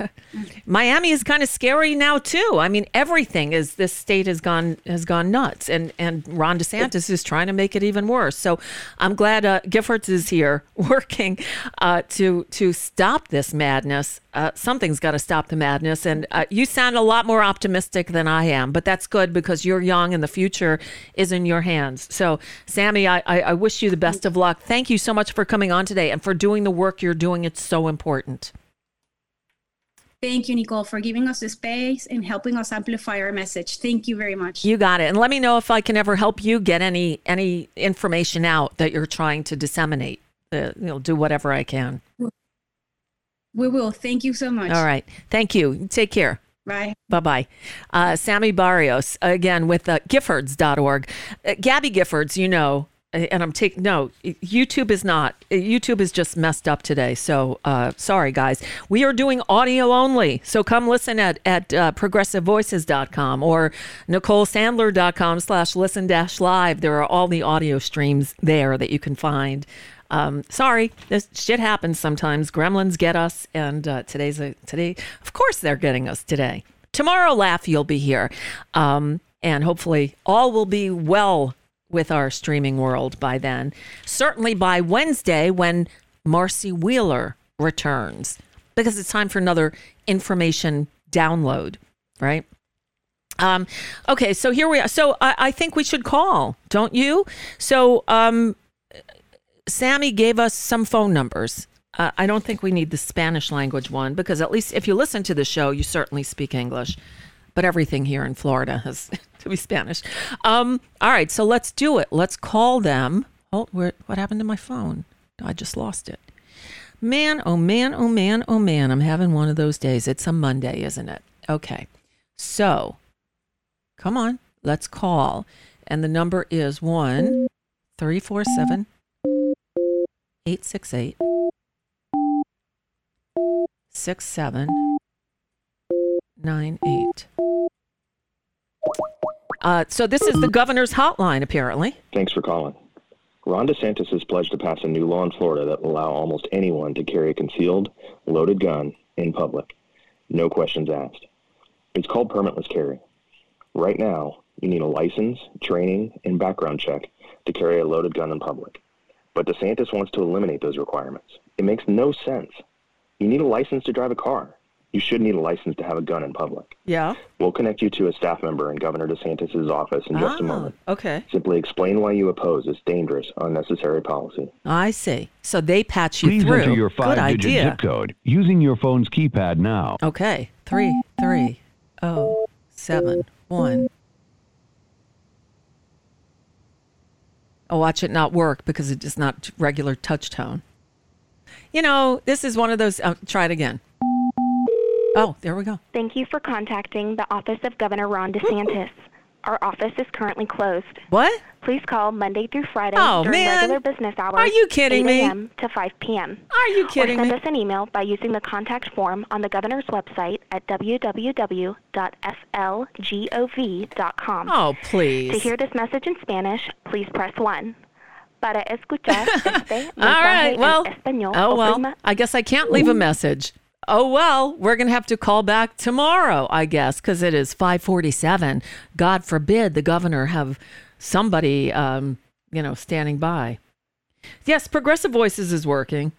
Miami is kind of scary now too. I mean, everything is, this state has gone has gone nuts, and, and Ron DeSantis is trying to make it even worse. So I'm glad uh, Giffords is here working uh, to to stop this madness. Uh, something's got to stop the madness, and uh, you sound a lot more optimistic than I am, but that's good because you're young and the future is in your hands. So, Sammy, I, I, I wish you the best of luck. Thank you so much for coming on today and for doing the work you're doing. It's so important. Thank you, Nicole, for giving us the space and helping us amplify our message. Thank you very much. You got it. And let me know if I can ever help you get any any information out that you're trying to disseminate. Uh, you know, do whatever I can. We will. Thank you so much. All right. Thank you. Take care. Bye. Bye-bye. Uh, Sammy Barrios, again, with uh, giffords dot org. Uh, Gabby Giffords, you know, and I'm taking, no, YouTube is not, YouTube is just messed up today. So uh, sorry, guys. We are doing audio only. So come listen at, at uh, progressive voices dot com or nicole sandler dot com slash listen dash live. There are all the audio streams there that you can find. Um, sorry, this shit happens sometimes. Gremlins get us, and uh, today's a today. Of course, they're getting us today. Tomorrow, Laugh, you'll be here, um, and hopefully, all will be well with our streaming world by then. Certainly by Wednesday, when Marcy Wheeler returns, because it's time for another information download, right? Um, okay, so here we are. So I, I think we should call, don't you? So. Um, Sammy gave us some phone numbers. Uh, I don't think we need the Spanish language one, because at least if you listen to the show, you certainly speak English. But everything here in Florida has to be Spanish. Um, all right, so let's do it. Let's call them. hold, where, what happened to my phone? I just lost it. Man, oh man, oh man, oh man, I'm having one of those days. It's a Monday, isn't it? Okay. So, come on, let's call. And the number is one three four seven, eight six eight, six seven nine eight. Uh, so this is the governor's hotline, apparently. Thanks for calling. Ron DeSantis has pledged to pass a new law in Florida that will allow almost anyone to carry a concealed, loaded gun in public. No questions asked. It's called permitless carry. Right now, you need a license, training, and background check to carry a loaded gun in public. But DeSantis wants to eliminate those requirements. It makes no sense. You need a license to drive a car. You should need a license to have a gun in public. Yeah. We'll connect you to a staff member in Governor DeSantis' office in just ah, a moment. Okay. Simply explain why you oppose this dangerous, unnecessary policy. I see. So they patch you Please through. enter your five-digit zip code using your phone's keypad now. Okay. Three, three, oh, seven, one. Oh, watch it not work because it is not regular touch tone. You know, this is one of those. Uh, try it again. Oh, there we go. Thank you for contacting the office of Governor Ron DeSantis. Our office is currently closed. What? Please call Monday through Friday Oh, during man. regular business hours. Are you kidding eight me? a.m. to five p.m. Are you kidding or send me? us an email by using the contact form on the governor's website at w w w dot f l gov dot com. Oh, please. To hear this message in Spanish, please press one. Para escuchar este All right. mensaje Well, en español, oh, well, oprima- I guess I can't leave a message. Oh, well, we're going to have to call back tomorrow, I guess, because it is five forty-seven. God forbid the governor have somebody, um, you know, standing by. Yes, Progressive Voices is working.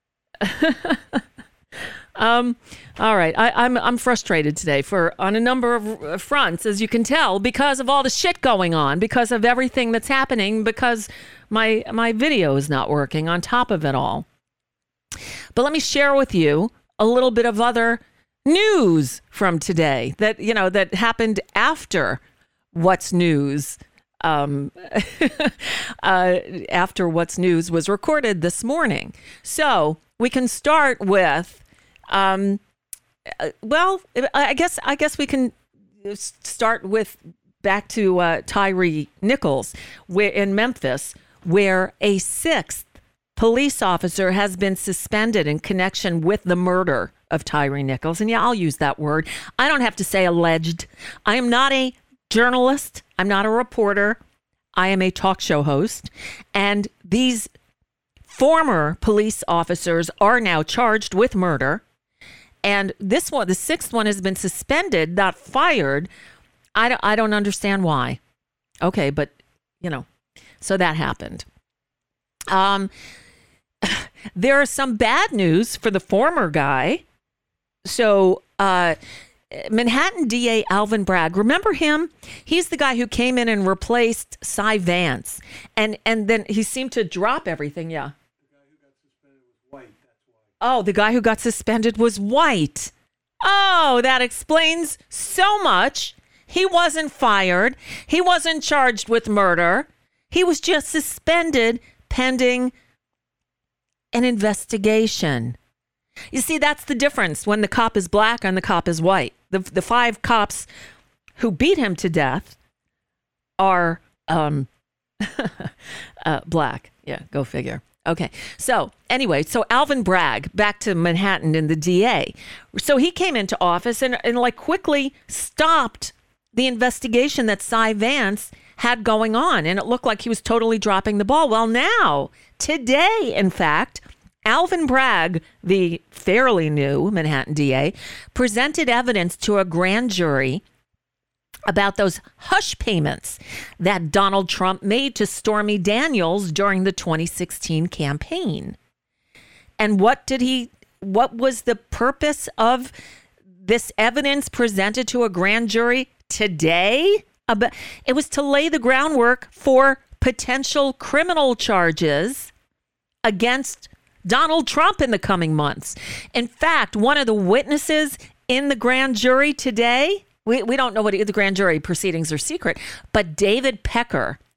um, all right. I, I'm I'm frustrated today for on a number of fronts, as you can tell, because of all the shit going on, because of everything that's happening, because my my video is not working on top of it all. But let me share with you a little bit of other news from today that, you know, that happened after What's News, um, uh, after What's News was recorded this morning. So we can start with, um, uh, well, I guess, I guess we can start with back to uh, Tyre Nichols where, in Memphis, where a sixth police officer has been suspended in connection with the murder of Tyre Nichols. And yeah, I'll use that word. I don't have to say alleged. I am not a journalist. I'm not a reporter. I am a talk show host. And these former police officers are now charged with murder. And this one, the sixth one, has been suspended, not fired. I don't, I don't understand why. Okay, but, you know, so that happened. Um, there is some bad news for the former guy. So, uh, Manhattan D A Alvin Bragg, remember him? He's the guy who came in and replaced Cy Vance. And, and then he seemed to drop everything. Yeah. Oh, the guy who got suspended was white. Oh, that explains so much. He wasn't fired. He wasn't charged with murder. He was just suspended pending an investigation. You see, that's the difference when the cop is black and the cop is white. The the five cops who beat him to death are um, uh, black. Yeah, go figure. Okay. So anyway, so Alvin Bragg, back to Manhattan in the D A. So he came into office and, and like quickly stopped the investigation that Cy Vance had going on. And it looked like he was totally dropping the ball. Well, now, today, in fact, Alvin Bragg, the fairly new Manhattan D A, presented evidence to a grand jury about those hush payments that Donald Trump made to Stormy Daniels during the twenty sixteen campaign. And what did he, what was the purpose of this evidence presented to a grand jury today? It was to lay the groundwork for potential criminal charges against Donald Trump in the coming months. In fact, one of the witnesses in the grand jury today, we, we don't know what the grand jury proceedings are secret, but David Pecker,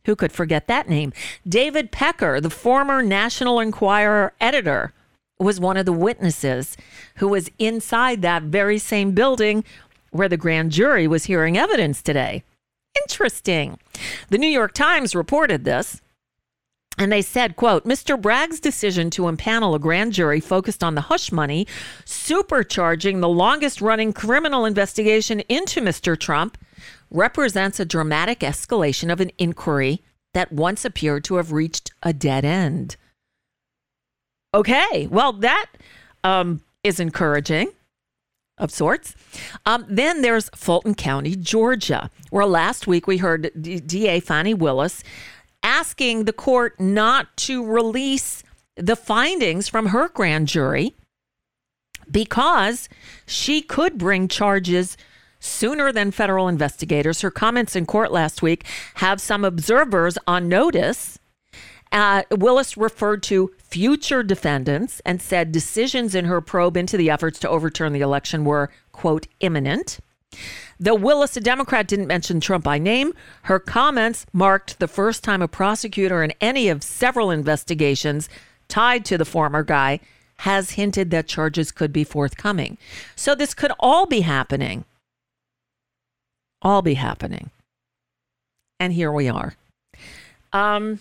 Who could forget that name? David Pecker, the former National Enquirer editor, was one of the witnesses who was inside that very same building where the grand jury was hearing evidence today. Interesting. The New York Times reported this, and they said, quote, Mister Bragg's decision to impanel a grand jury focused on the hush money, supercharging the longest-running criminal investigation into Mister Trump, represents a dramatic escalation of an inquiry that once appeared to have reached a dead end. Okay, well, that um, is encouraging of sorts. Um, then there's Fulton County, Georgia, where last week we heard D A Fani Willis asking the court not to release the findings from her grand jury because she could bring charges sooner than federal investigators. Her comments in court last week have some observers on notice. Uh, Willis referred to future defendants and said decisions in her probe into the efforts to overturn the election were, quote, imminent. Though Willis, a Democrat, didn't mention Trump by name, her comments marked the first time a prosecutor in any of several investigations tied to the former guy has hinted that charges could be forthcoming. So this could all be happening. All be happening. And here we are. Um,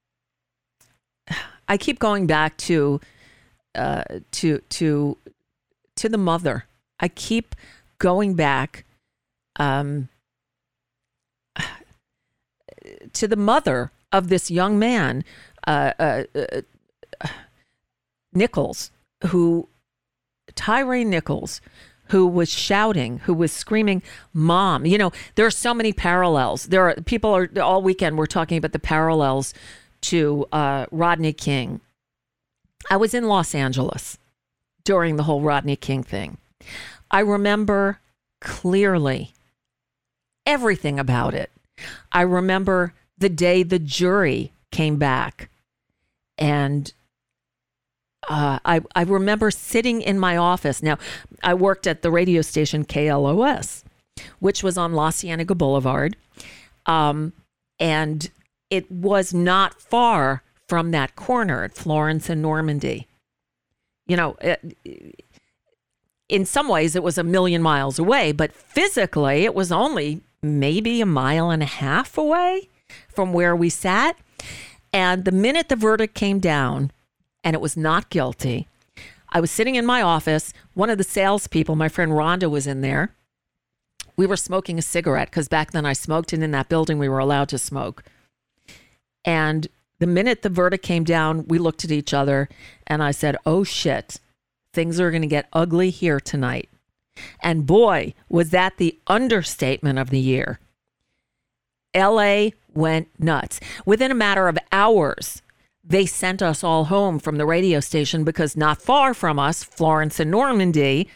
I keep going back to uh, to to to the mother. I keep going back um, to the mother of this young man, uh, uh, uh, Nichols, who Tyre Nichols, who was shouting, who was screaming, Mom. You know, there are so many parallels. There are people are all weekend we're talking about the parallels to uh, Rodney King. I was in Los Angeles during the whole Rodney King thing. I remember clearly everything about it. I remember the day the jury came back, and Uh, I, I remember sitting in my office. Now, I worked at the radio station K L O S, which was on La Cienega Boulevard. Um, and it was not far from that corner at Florence and Normandy. You know, it, in some ways it was a million miles away, but physically it was only maybe a mile and a half away from where we sat. And the minute the verdict came down, and it was not guilty, I was sitting in my office. One of the salespeople, my friend Rhonda, was in there. We were smoking a cigarette because back then I smoked, and in that building we were allowed to smoke. And the minute the verdict came down, we looked at each other, and I said, oh shit, things are going to get ugly here tonight. And boy, was that the understatement of the year. L A went nuts. Within a matter of hours, they sent us all home from the radio station because not far from us, Florence and Normandy,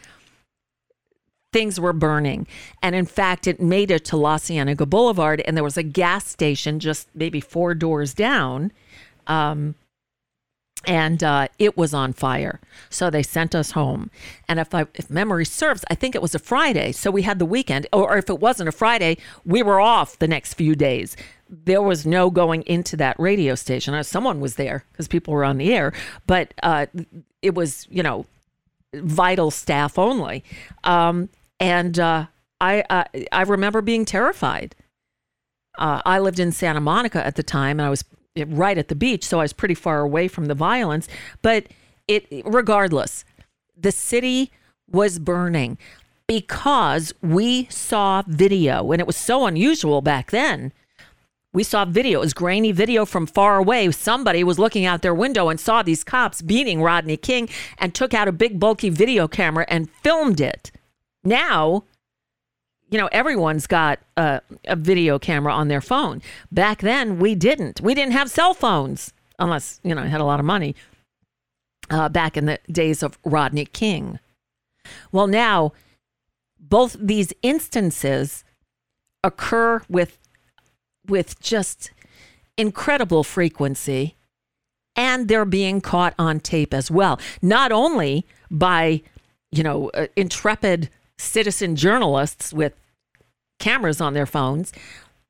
things were burning. And in fact, it made it to La Cienega Boulevard, and there was a gas station just maybe four doors down, um, and uh, it was on fire. So they sent us home. And if, I, if memory serves, I think it was a Friday. So we had the weekend, or if it wasn't a Friday, we were off the next few days. There was no going into that radio station. Someone was there because people were on the air, but uh, it was, you know, vital staff only. Um, and uh, I, uh, I remember being terrified. Uh, I lived in Santa Monica at the time, and I was right at the beach, so I was pretty far away from the violence. But it, regardless, the city was burning because we saw video, and it was so unusual back then. We saw video. It was grainy video from far away. Somebody was looking out their window and saw these cops beating Rodney King and took out a big bulky video camera and filmed it. Now, you know, everyone's got a, a video camera on their phone. Back then, we didn't. We didn't have cell phones unless, you know, had a lot of money uh, back in the days of Rodney King. Well, now, both these instances occur with with just incredible frequency, and they're being caught on tape as well. Not only by, you know, uh, intrepid citizen journalists with cameras on their phones,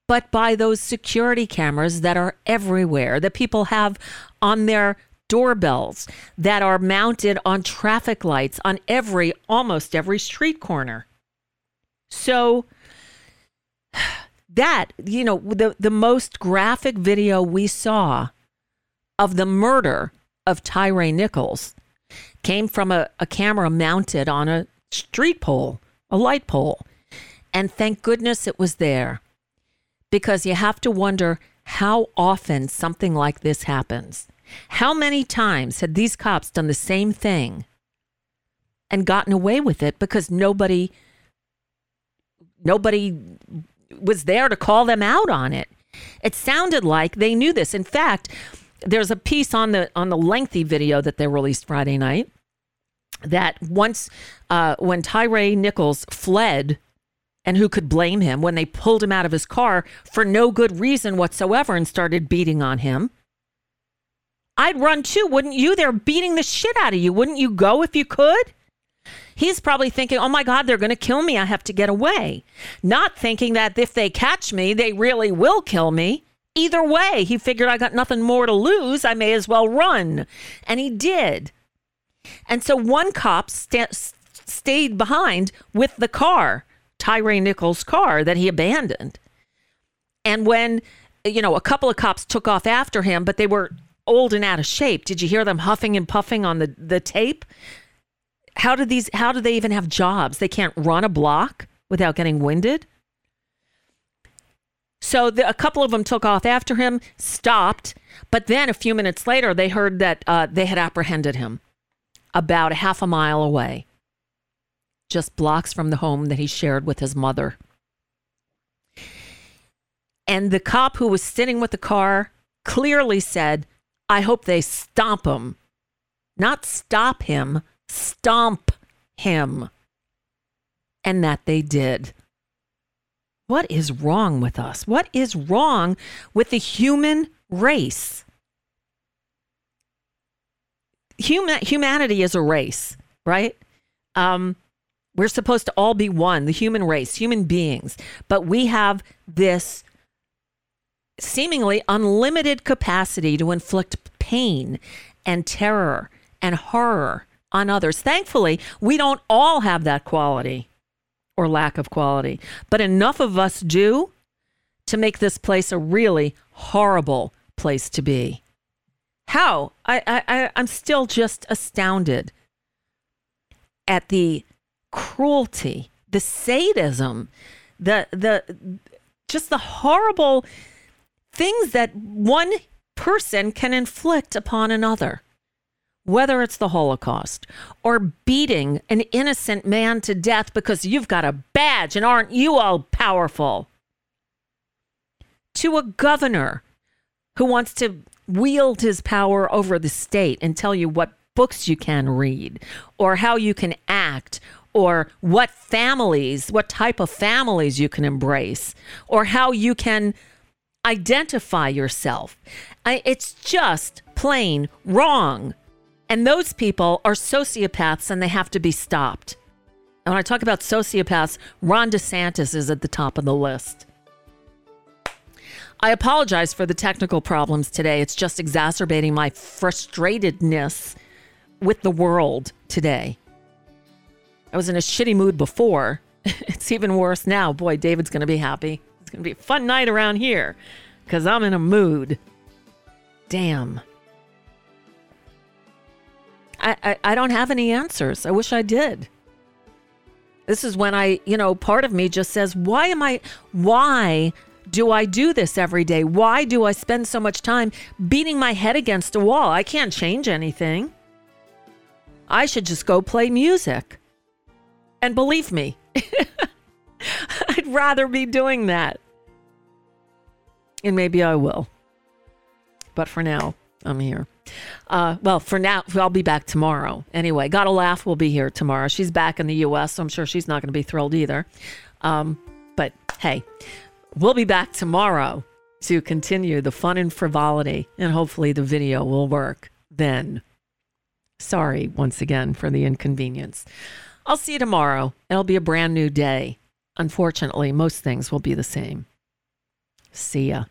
but by those security cameras that are everywhere, that people have on their doorbells, that are mounted on traffic lights on every, almost every street corner. So that, you know, the, the most graphic video we saw of the murder of Tyre Nichols came from a, a camera mounted on a street pole, a light pole. And thank goodness it was there, because you have to wonder how often something like this happens. How many times had these cops done the same thing and gotten away with it because nobody, nobody was there to call them out on it? It sounded like they knew this. In fact, there's a piece on the on the lengthy video that they released Friday night that once uh, when Tyre Nichols fled, and who could blame him, when they pulled him out of his car for no good reason whatsoever and started beating on him, I'd run too, wouldn't you? They're beating the shit out of you. Wouldn't you go if you could? He's probably thinking, oh my God, they're going to kill me. I have to get away. Not thinking that if they catch me, they really will kill me. Either way, he figured I got nothing more to lose. I may as well run. And he did. And so one cop st- stayed behind with the car, Tyre Nichols' car that he abandoned. And when, you know, a couple of cops took off after him, but they were old and out of shape. Did you hear them huffing and puffing on the, the tape? How do these, how do they even have jobs? They can't run a block without getting winded. So the, a couple of them took off after him, stopped. But then a few minutes later, they heard that uh, they had apprehended him about a half a mile away, just blocks from the home that he shared with his mother. And the cop who was sitting with the car clearly said, I hope they stomp him. Not stop him, stomp him. And that they did. What is wrong with us? What is wrong with the human race? Human, humanity is a race, right? Um, we're supposed to all be one, the human race, human beings. But we have this seemingly unlimited capacity to inflict pain and terror and horror on others. Thankfully, we don't all have that quality or lack of quality, but enough of us do to make this place a really horrible place to be. How? I, I, I'm still just astounded at the cruelty, the sadism, the the just the horrible things that one person can inflict upon another, whether it's the Holocaust or beating an innocent man to death because you've got a badge and aren't you all powerful, to a governor who wants to wield his power over the state and tell you what books you can read or how you can act or what families, what type of families you can embrace or how you can identify yourself. I, it's just plain wrong. And those people are sociopaths and they have to be stopped. And when I talk about sociopaths, Ron DeSantis is at the top of the list. I apologize for the technical problems today. It's just exacerbating my frustratedness with the world today. I was in a shitty mood before. It's even worse now. Boy, David's going to be happy. It's going to be a fun night around here because I'm in a mood. Damn. I, I, I don't have any answers. I wish I did. This is when I, you know, part of me just says, why am I, why do I do this every day? Why do I spend so much time beating my head against a wall? I can't change anything. I should just go play music. And believe me, I'd rather be doing that. And maybe I will. But for now, I'm here. Uh, well, for now, I'll be back tomorrow. Anyway, Gotta Laugh will be here tomorrow. She's back in the U S, so I'm sure she's not going to be thrilled either. Um, but hey, we'll be back tomorrow to continue the fun and frivolity, and hopefully the video will work then. Sorry once again for the inconvenience. I'll see you tomorrow. It'll be a brand new day. Unfortunately, most things will be the same. See ya.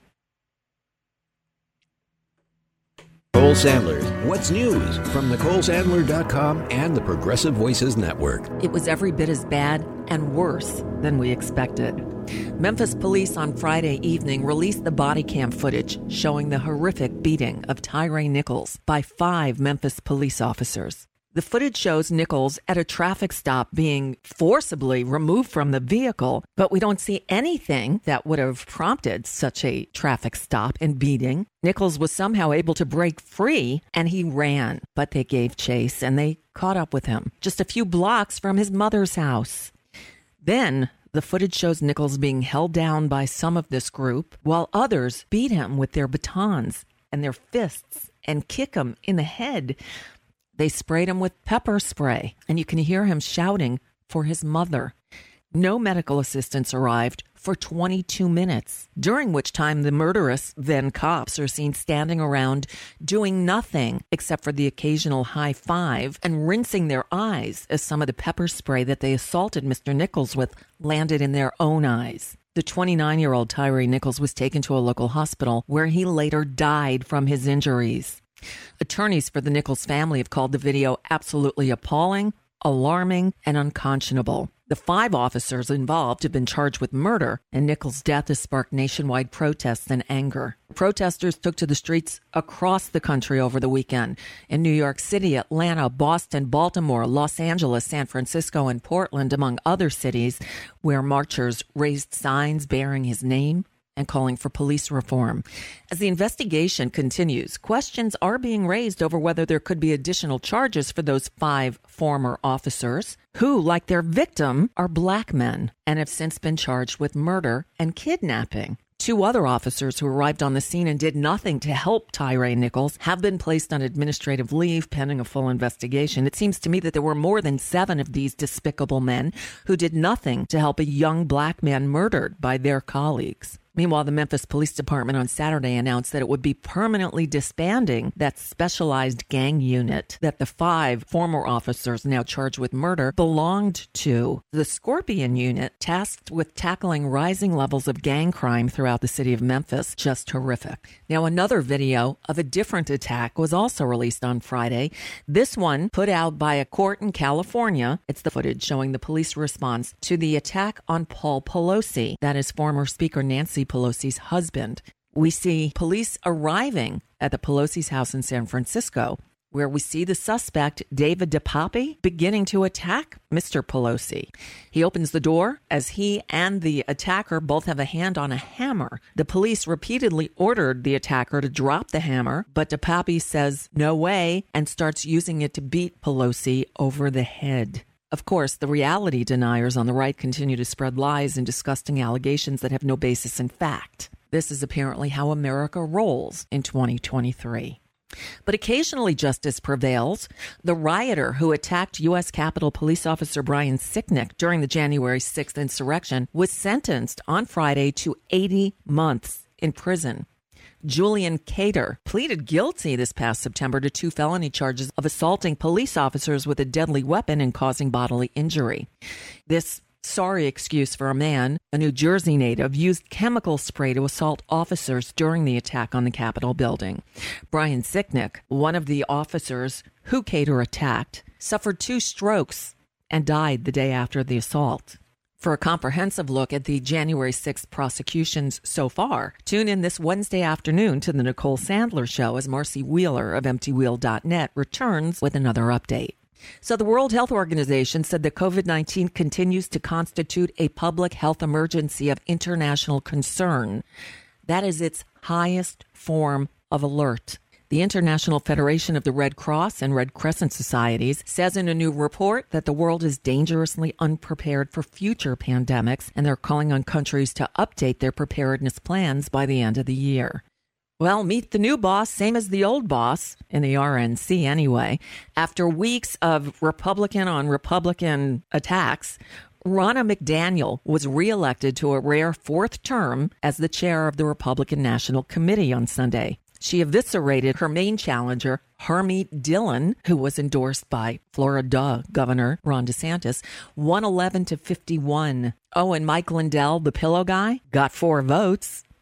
Nicole Sandler's What's News from Nicole Sandler dot com and the Progressive Voices Network. It was every bit as bad and worse than we expected. Memphis police on Friday evening released the body cam footage showing the horrific beating of Tyre Nichols by five Memphis police officers. The footage shows Nichols at a traffic stop being forcibly removed from the vehicle, but we don't see anything that would have prompted such a traffic stop and beating. Nichols was somehow able to break free, and he ran, but they gave chase, and they caught up with him just a few blocks from his mother's house. Then the footage shows Nichols being held down by some of this group, while others beat him with their batons and their fists and kick him in the head. They sprayed him with pepper spray, and you can hear him shouting for his mother. No medical assistance arrived for twenty-two minutes, during which time the murderous then cops are seen standing around doing nothing except for the occasional high five and rinsing their eyes as some of the pepper spray that they assaulted Mister Nichols with landed in their own eyes. The twenty-nine-year-old Tyre Nichols was taken to a local hospital where he later died from his injuries. Attorneys for the Nichols family have called the video absolutely appalling, alarming, and unconscionable. The five officers involved have been charged with murder, and Nichols' death has sparked nationwide protests and anger. Protesters took to the streets across the country over the weekend in New York City, Atlanta, Boston, Baltimore, Los Angeles, San Francisco, and Portland, among other cities, where marchers raised signs bearing his name and calling for police reform. As the investigation continues, questions are being raised over whether there could be additional charges for those five former officers who, like their victim, are black men and have since been charged with murder and kidnapping. Two other officers who arrived on the scene and did nothing to help Tyre Nichols have been placed on administrative leave pending a full investigation. It seems to me that there were more than seven of these despicable men who did nothing to help a young black man murdered by their colleagues. Meanwhile, the Memphis Police Department on Saturday announced that it would be permanently disbanding that specialized gang unit that the five former officers now charged with murder belonged to. The Scorpion unit, tasked with tackling rising levels of gang crime throughout the city of Memphis, just horrific. Now, another video of a different attack was also released on Friday. This one put out by a court in California. It's the footage showing the police response to the attack on Paul Pelosi, that is former Speaker Nancy Pelosi's husband. We see police arriving at the Pelosi's house in San Francisco, where we see the suspect, David DePape, beginning to attack Mister Pelosi. He opens the door as he and the attacker both have a hand on a hammer. The police repeatedly ordered the attacker to drop the hammer, but DePape says no way and starts using it to beat Pelosi over the head. Of course, the reality deniers on the right continue to spread lies and disgusting allegations that have no basis in fact. This is apparently how America rolls in twenty twenty-three. But occasionally justice prevails. The rioter who attacked U S Capitol Police Officer Brian Sicknick during the January sixth insurrection was sentenced on Friday to eighty months in prison. Julian Cater pleaded guilty this past September to two felony charges of assaulting police officers with a deadly weapon and causing bodily injury. This sorry excuse for a man, a New Jersey native, used chemical spray to assault officers during the attack on the Capitol building. Brian Sicknick, one of the officers who Cater attacked, suffered two strokes and died the day after the assault. For a comprehensive look at the January sixth prosecutions so far, tune in this Wednesday afternoon to the Nicole Sandler Show as Marcy Wheeler of empty wheel dot net returns with another update. So the World Health Organization said that COVID nineteen continues to constitute a public health emergency of international concern. That is its highest form of alert. The International Federation of the Red Cross and Red Crescent Societies says in a new report that the world is dangerously unprepared for future pandemics, and they're calling on countries to update their preparedness plans by the end of the year. Well, meet the new boss, same as the old boss, in the R N C anyway. After weeks of Republican on Republican attacks, Ronna McDaniel was reelected to a rare fourth term as the chair of the Republican National Committee on Sunday. She eviscerated her main challenger, Harmeet Dillon, who was endorsed by Florida Governor Ron DeSantis, one eleven to fifty-one. Oh, and Mike Lindell, the pillow guy, got four votes.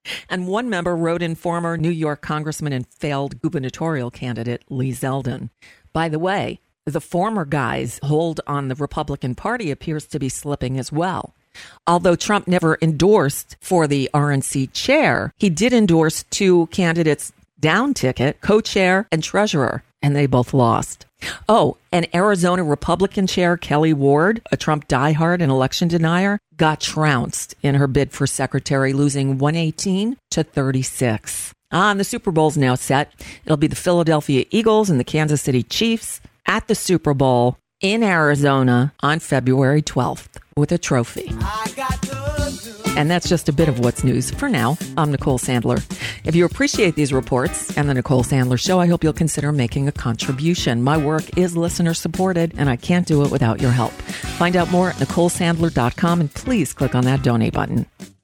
And one member wrote in former New York Congressman and failed gubernatorial candidate Lee Zeldin. By the way, the former guy's hold on the Republican Party appears to be slipping as well. Although Trump never endorsed for the R N C chair, he did endorse two candidates down ticket, co-chair and treasurer, and they both lost. Oh, and Arizona Republican chair Kelly Ward, a Trump diehard and election denier, got trounced in her bid for secretary, losing one eighteen to thirty-six. Ah, and the Super Bowl's now set. It'll be the Philadelphia Eagles and the Kansas City Chiefs at the Super Bowl in Arizona on February twelfth with a trophy. And that's just a bit of what's news for now. I'm Nicole Sandler. If you appreciate these reports and the Nicole Sandler Show, I hope you'll consider making a contribution. My work is listener supported, and I can't do it without your help. Find out more at nicole sandler dot com, and please click on that donate button.